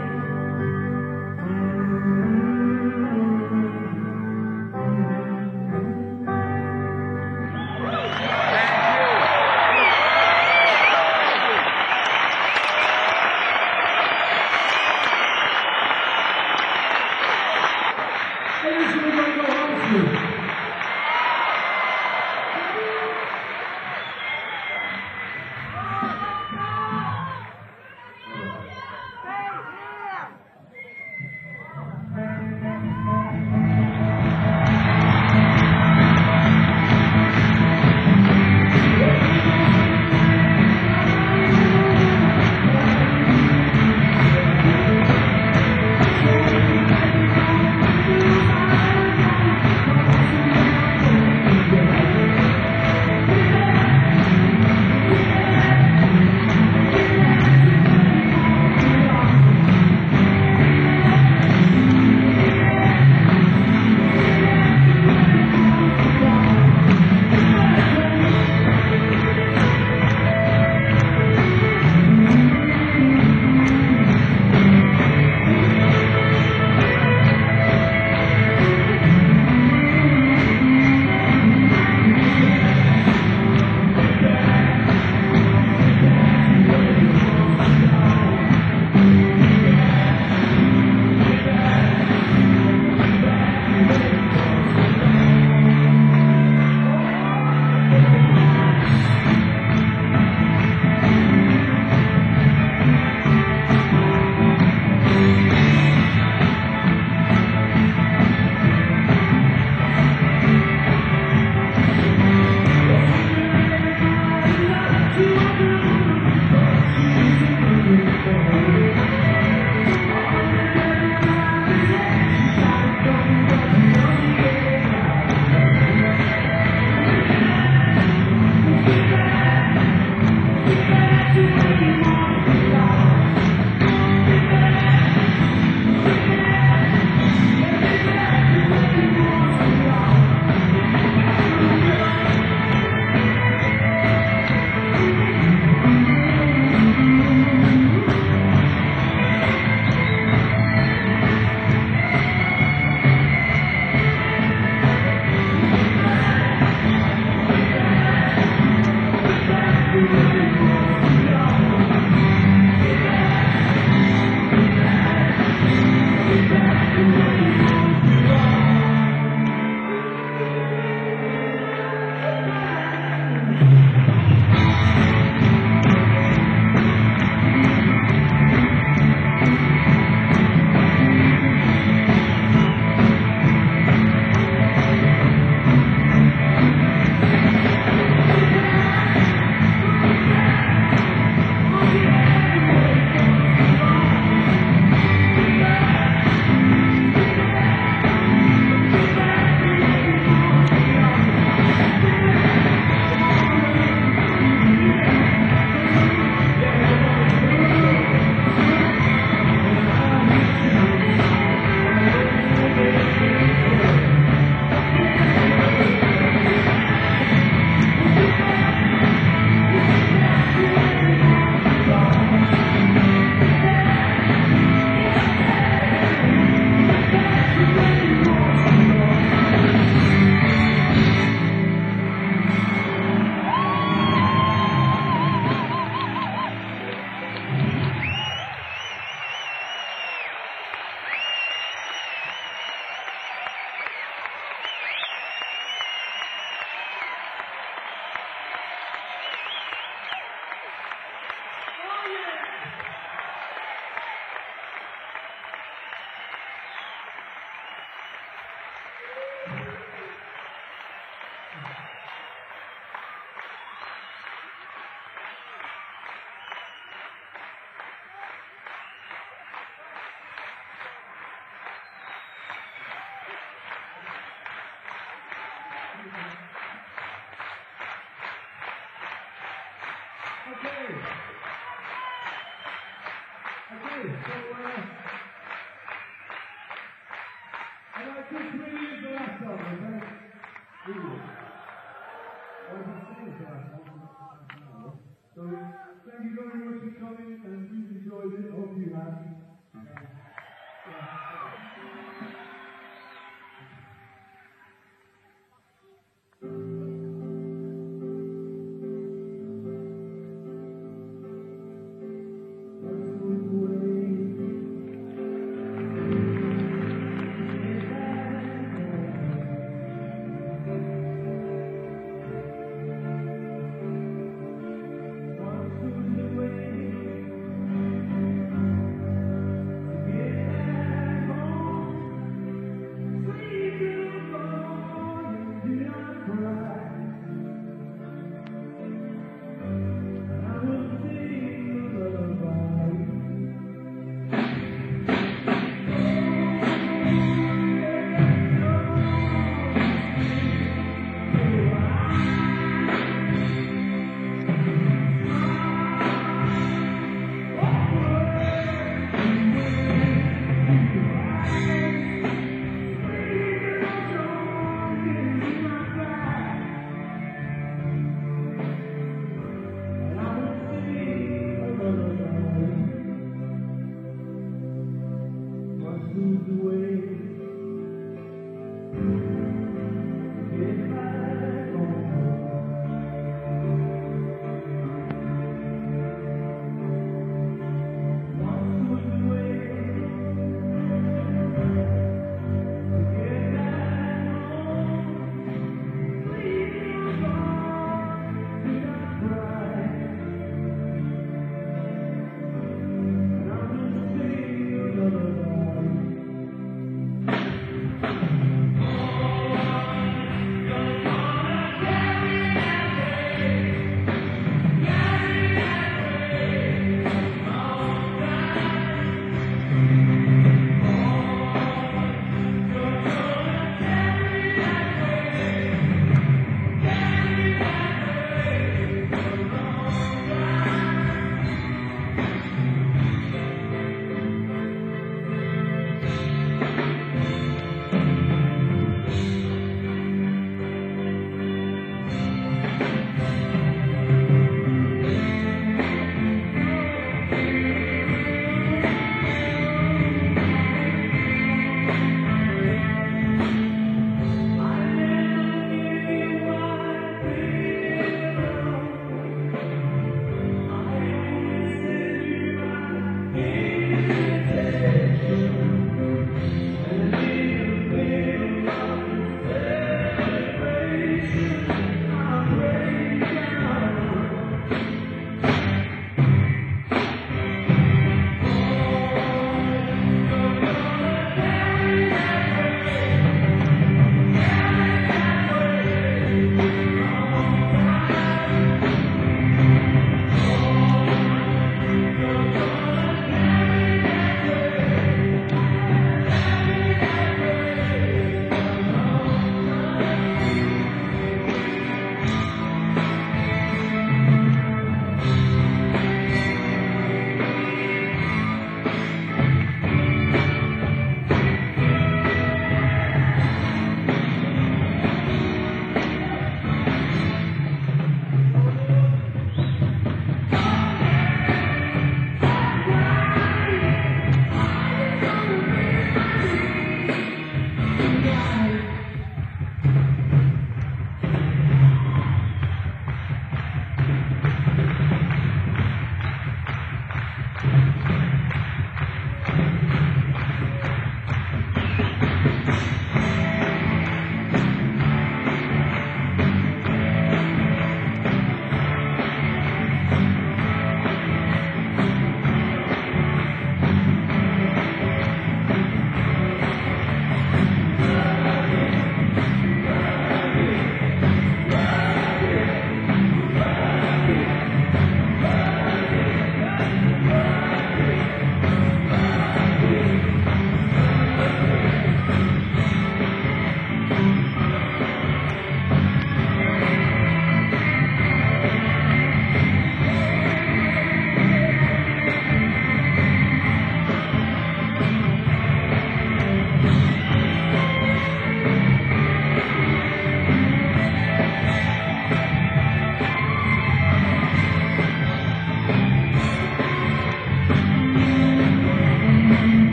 So, thank you very much for coming, and we've enjoyed it. Hope you have.